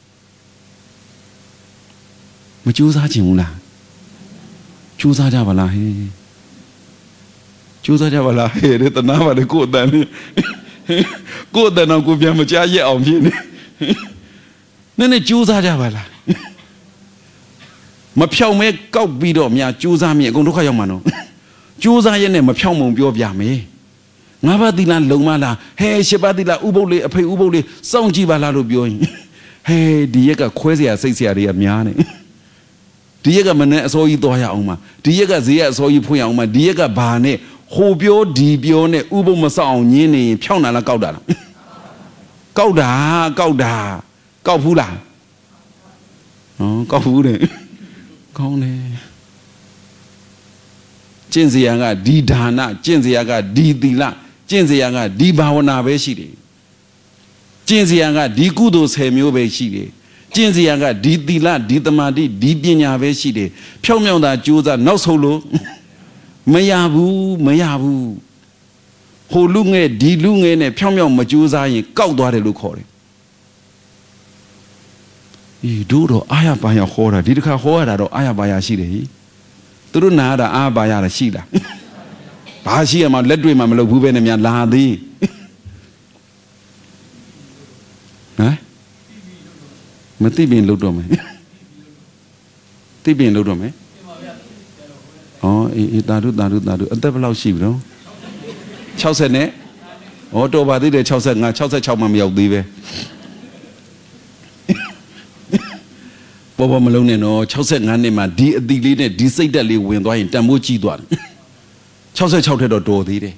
မကြိုးစားချင်ဘူးလားကြိုးစားကြပါလားဟဲ့ကြိုးစားကြပါလားဟဲ့တဲ့တနာပါလေကိုယ်တန်နေကိုယ်တန်တော့ကိုပြန်မကြားရအောင်ဖြစ်နေနည်းနည်းကြိုးစားကြပါလားမဖြောင်မဲကောက်ပြီးတော့များကြိုးစားမြင်အကုန်ဒုက္ခရောက်မှာနော်ကြိုးစားရဲ့နဲ့မဖြောင်မုံပြောပြမယ်ငါးပါးသီလလုံမလားဟဲ့ရှစ်ပါးသီလဥပုပ်လေးအဖေဥပုပ်လေးစောင့်ကြည့်ပါလားလို့ပြောရင်ဟဲ့ဒီရက်ကခွဲเสียစိတ်เสียတွေကများနေဒီရက်ကမနဲ့အစိုးရသွားရအောင်မှာဒီရက်ကဈေးကအစိုးရဖွင့်အောင်မှာဒီရက်ကဘာနဲ့ဟိုပြောဒီပြောနဲ့ဥပုပ်မစောင့်အောင်ညင်းနေရင်ဖြောင်းတာလားကောက်တာလားကောက်တာကောက်တာကောက်ဘူးလားဟောကောက်ဘူးတယ်ကောင်းတယ်ကျင့်စရာကဒီဒါနကျင့်စရာကဒီသီလကျင့်စရာကဒီဘာဝနာပဲရှိတယ်ကျင့်စရာကဒီကုသိုလ်ဆယ်မျိုးပဲရှိတယ်ကျင့်စရာကဒီသီလဒီသမာဓိဒီပညာပဲရှိတယ်ဖြောင်းဖြောင်းသာကြိုးစားနောက်ဆုံးလို့မရဘူးမရဘူးဟိုလူငယ်ဒီလူငယ်နဲ့ဖြောင်းဖြောင်းမကြိုးစားရင်ကောက်သွားတယ်လို့ခေါ်တယ်ဒီတို့တော့အာရပါရခေါ်တာဒီတစ်ခါဟောရတာတော့အာရပါရရှိတယ်ဟိသူတို့နာတာအာပါရတာရှိလားဘာရှိရမှာလက်တွေ့မှာမလုပ်ဘူးပဲနဲ့များလာသေးဟမ်မသိပင်လုပ်တော့မယ်သိပင်လုပ်တော့မယ်ဩအေးတာတို့တာတို့တာတို့အသက်ဘယ်လောက်ရှိပြီတော့၆၀နဲ့ဩတော်ပါသေးတယ်၆၅ ၆၆မှမရောက်သေးပဲဘောဘောမလုံးနဲ့တော့၆၅နှစ်မှာဒီအတိလေးနဲ့ဒီစိတ်တက်လေးဝင်သွားရင်တန်ဖိုးကြီးသွားတယ်၆၆ထက်တော့တော်သေးတယ်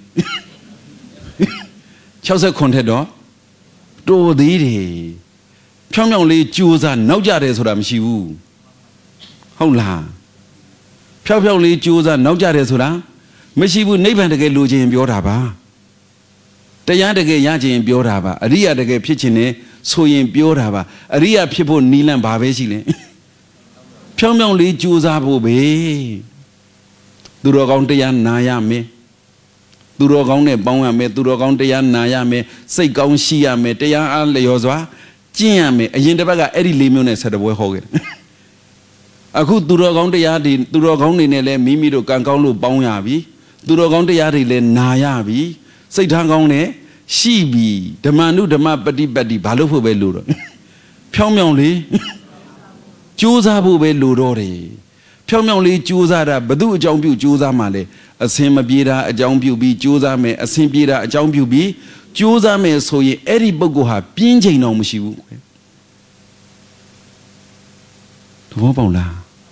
၆၉ထက်တော့တော်သေးတယ်ဖြောင်းဖြောင်းလေးကြိုးစားနောက်ကြတယ်ဆိုတာမရှိဘူးဟုတ်လားဖြောင်းဖြောင်းလေးကြိုးစားနောက်ကြတယ်ဆိုတာမရှိဘူးနိဗ္ဗာန်တကယ်လိုချင်ပြောတာပါတရားတကယ်ရချင်ပြောတာပါအရိယာတကယ်ဖြစ်ချင်တယ်ဆိုရင်ပြောတာပါအရိယာဖြစ်ဖို့နီးလန့်ဘာပဲရှိလဲဖြောင်းဖြောင်းလေးကြိုးစားဖို့ပဲသူတော်ကောင်းတရားနာရမယ်သူတော်ကောင်းနဲ့ပေါင်းရမယ်သူတော်ကောင်းတရားနာရမယ်စိတ်ကောင်းရှိရမယ်တရားအားလျော်စွာကျင့်ရမယ်အရင်တစ်ပတ်ကအဲ့ဒီလေးမျိုးနဲ့ဆက်တပွဲဟောခဲ့တယ်အခုသူတော်ကောင်းတရားတွေသူတော်ကောင်းတွေနဲ့လည်းမိမိတို့ကံကောင်းလို့ပေါင်းရပြီသူတော်ကောင်းတရားတွေလည်းနာရပြီစိတ်ထားကောင်းနဲ့ရှိပြီဓမ္မနုဓမ္မပฏิပတ်တိဘာလို့ဖို့ပဲလို့တော့ဖြောင်းဖြောင်းလေးကြိုးစားဖို့ပဲလို့တော့တယ်ဖြောင်းဖြောင်းလေးကြိုးစားတာဘသူအကြောင်းပြုကြိုးစားမှလဲအစင်မပြေတာအကြောင်းပြုပြီးကြိုးစားမယ်အစင်ပြေတာအကြောင်းပြုပြီးကြိုးစားမယ်ဆိုရင်အဲ့ဒီပုဂ္ဂိုလ်ဟာပြင်းချိန်တော့မရှိဘူးသဘောပေါက်လား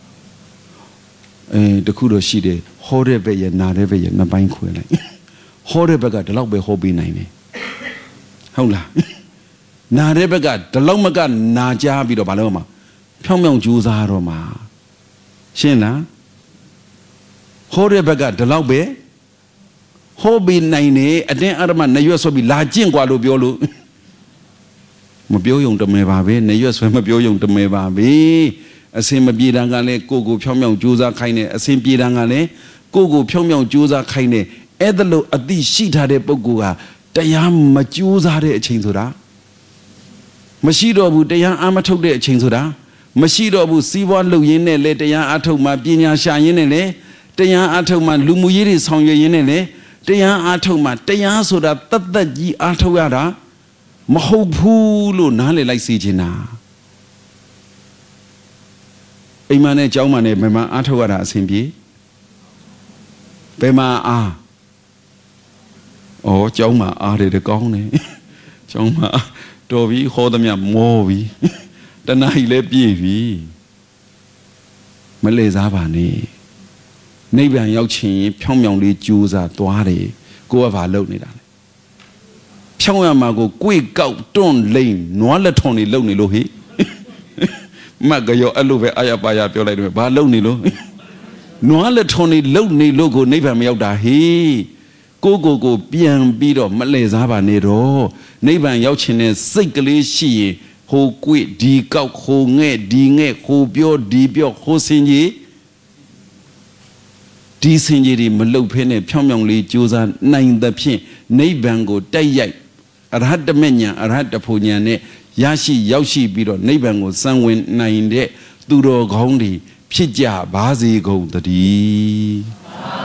အဲတခုတော့ရှိတယ်ဟောတဲ့ဘက်ရနာတဲ့ဘက်ရနှစ်ပိုင်းခွဲလိုက်ဟောတဲ့ဘက်ကဒီလောက်ပဲဟောပေးနိုင်တယ်ဟုတ်လားနာတဲ့ဘက်ကဒီလောက်မကနာကြပြီးတော့ဘာလို့မှာဖြောင်းဖြောင်းကြိုးစားတော့မှာရှင်းလားဟောတဲ့ဘက်ကဒီလောက်ပဲဟောပေးနိုင်တယ်အတင်းအဓမ္မနရွက်ဆွဲပြီးလာကျင့်กว่าလို့ပြောလို့မပြောယုံတမဲပါပဲနရွက်ဆွဲမပြောယုံတမဲပါပဲအစင်မပြေတန်းကလည်းကိုကိုဖြောင်းဖြောင်းကြိုးစားခိုင်းတယ်အစင်ပြေတန်းကလည်းကိုကိုဖြောင်းဖြောင်းကြိုးစားခိုင်းတယ်အဲ့ဒါလို့အသိရှိထားတဲ့ပုဂ္ဂိုလ်ကတရားမကြိုးစားတဲ့အချိန်ဆိုတာမရှိတော့ဘူးတရားအာမထုတ်တဲ့အချိန်ဆိုတာမရှိတော့ဘူးစီးပွားလုပ်ရင်းနဲ့လေတရားအထုတ်မှပညာရှာရင်းနဲ့လေတရားအထုတ်မှလူမှုရေးတွေဆောင်ရွက်ရင်းနဲ့လေတရားအထုတ်မှတရားဆိုတာတတ်တတ်ကြီးအထုတ်ရတာမဟုတ်ဘူးလို့နားလည်လိုက်စေချင်တာအိမ်မနဲ့ကျောင်းမနဲ့ဘယ်မှာအထုတ်ရတာအဆင်ပြေဘယ်မှာအားဩကျောင်းမှာအားတယ်တကောင်းတယ်ကျောင်းမှာတော်ပြီဟောသမျှမောပြီတဏှာကြီးလည်းပြည့်ပြီမလဲစားပါနဲ့နိဗ္ဗာန်ရောက်ချင်ဖြောင်းဖြောင်းလေးကြိုးစားသွားတယ်ကိုကဘာလုပ်နေတာလဲဖြောင်းရမှာကိုကိုယ်ကောက်တွန့်လိမ့်နွားလက်ထုံတွေလုပ်နေလို့ဟိမမှတ်ကြောအဲ့လိုပဲအာရပါရပြောလိုက်တယ်ဘာလုံနေလို့နွားလက်ထုံနေလုံနေလို့ကိုနိဗ္ဗာန်မရောက်တာဟေးကိုကိုကိုပြန်ပြီးတော့မလဲစားပါနဲ့တော့နိဗ္ဗာန်ရောက်ခြင်းနဲ့စိတ်ကလေးရှိရင်ဟိုကွေ့ဒီကောက်ဟိုငဲ့ဒီငဲ့ဟိုပြောဒီပြောဟိုစင်ကြီးဒီစင်ကြီးတွေမလုတ်ဖဲနဲ့ဖြောင်းဖြောင်းလေးကြိုးစားနိုင်သဖြင့်နိဗ္ဗာန်ကိုတိုက်ရိုက်အရဟတမေညာအရဟတဖို့ညာနဲ့ရရှိရောက်ရှိပြီးတော့နိဗ္ဗာန်ကိုစံဝင်နိုင်တဲ့သူတော်ကောင်းတွေဖြစ်ကြပါစေကုန်သတည်း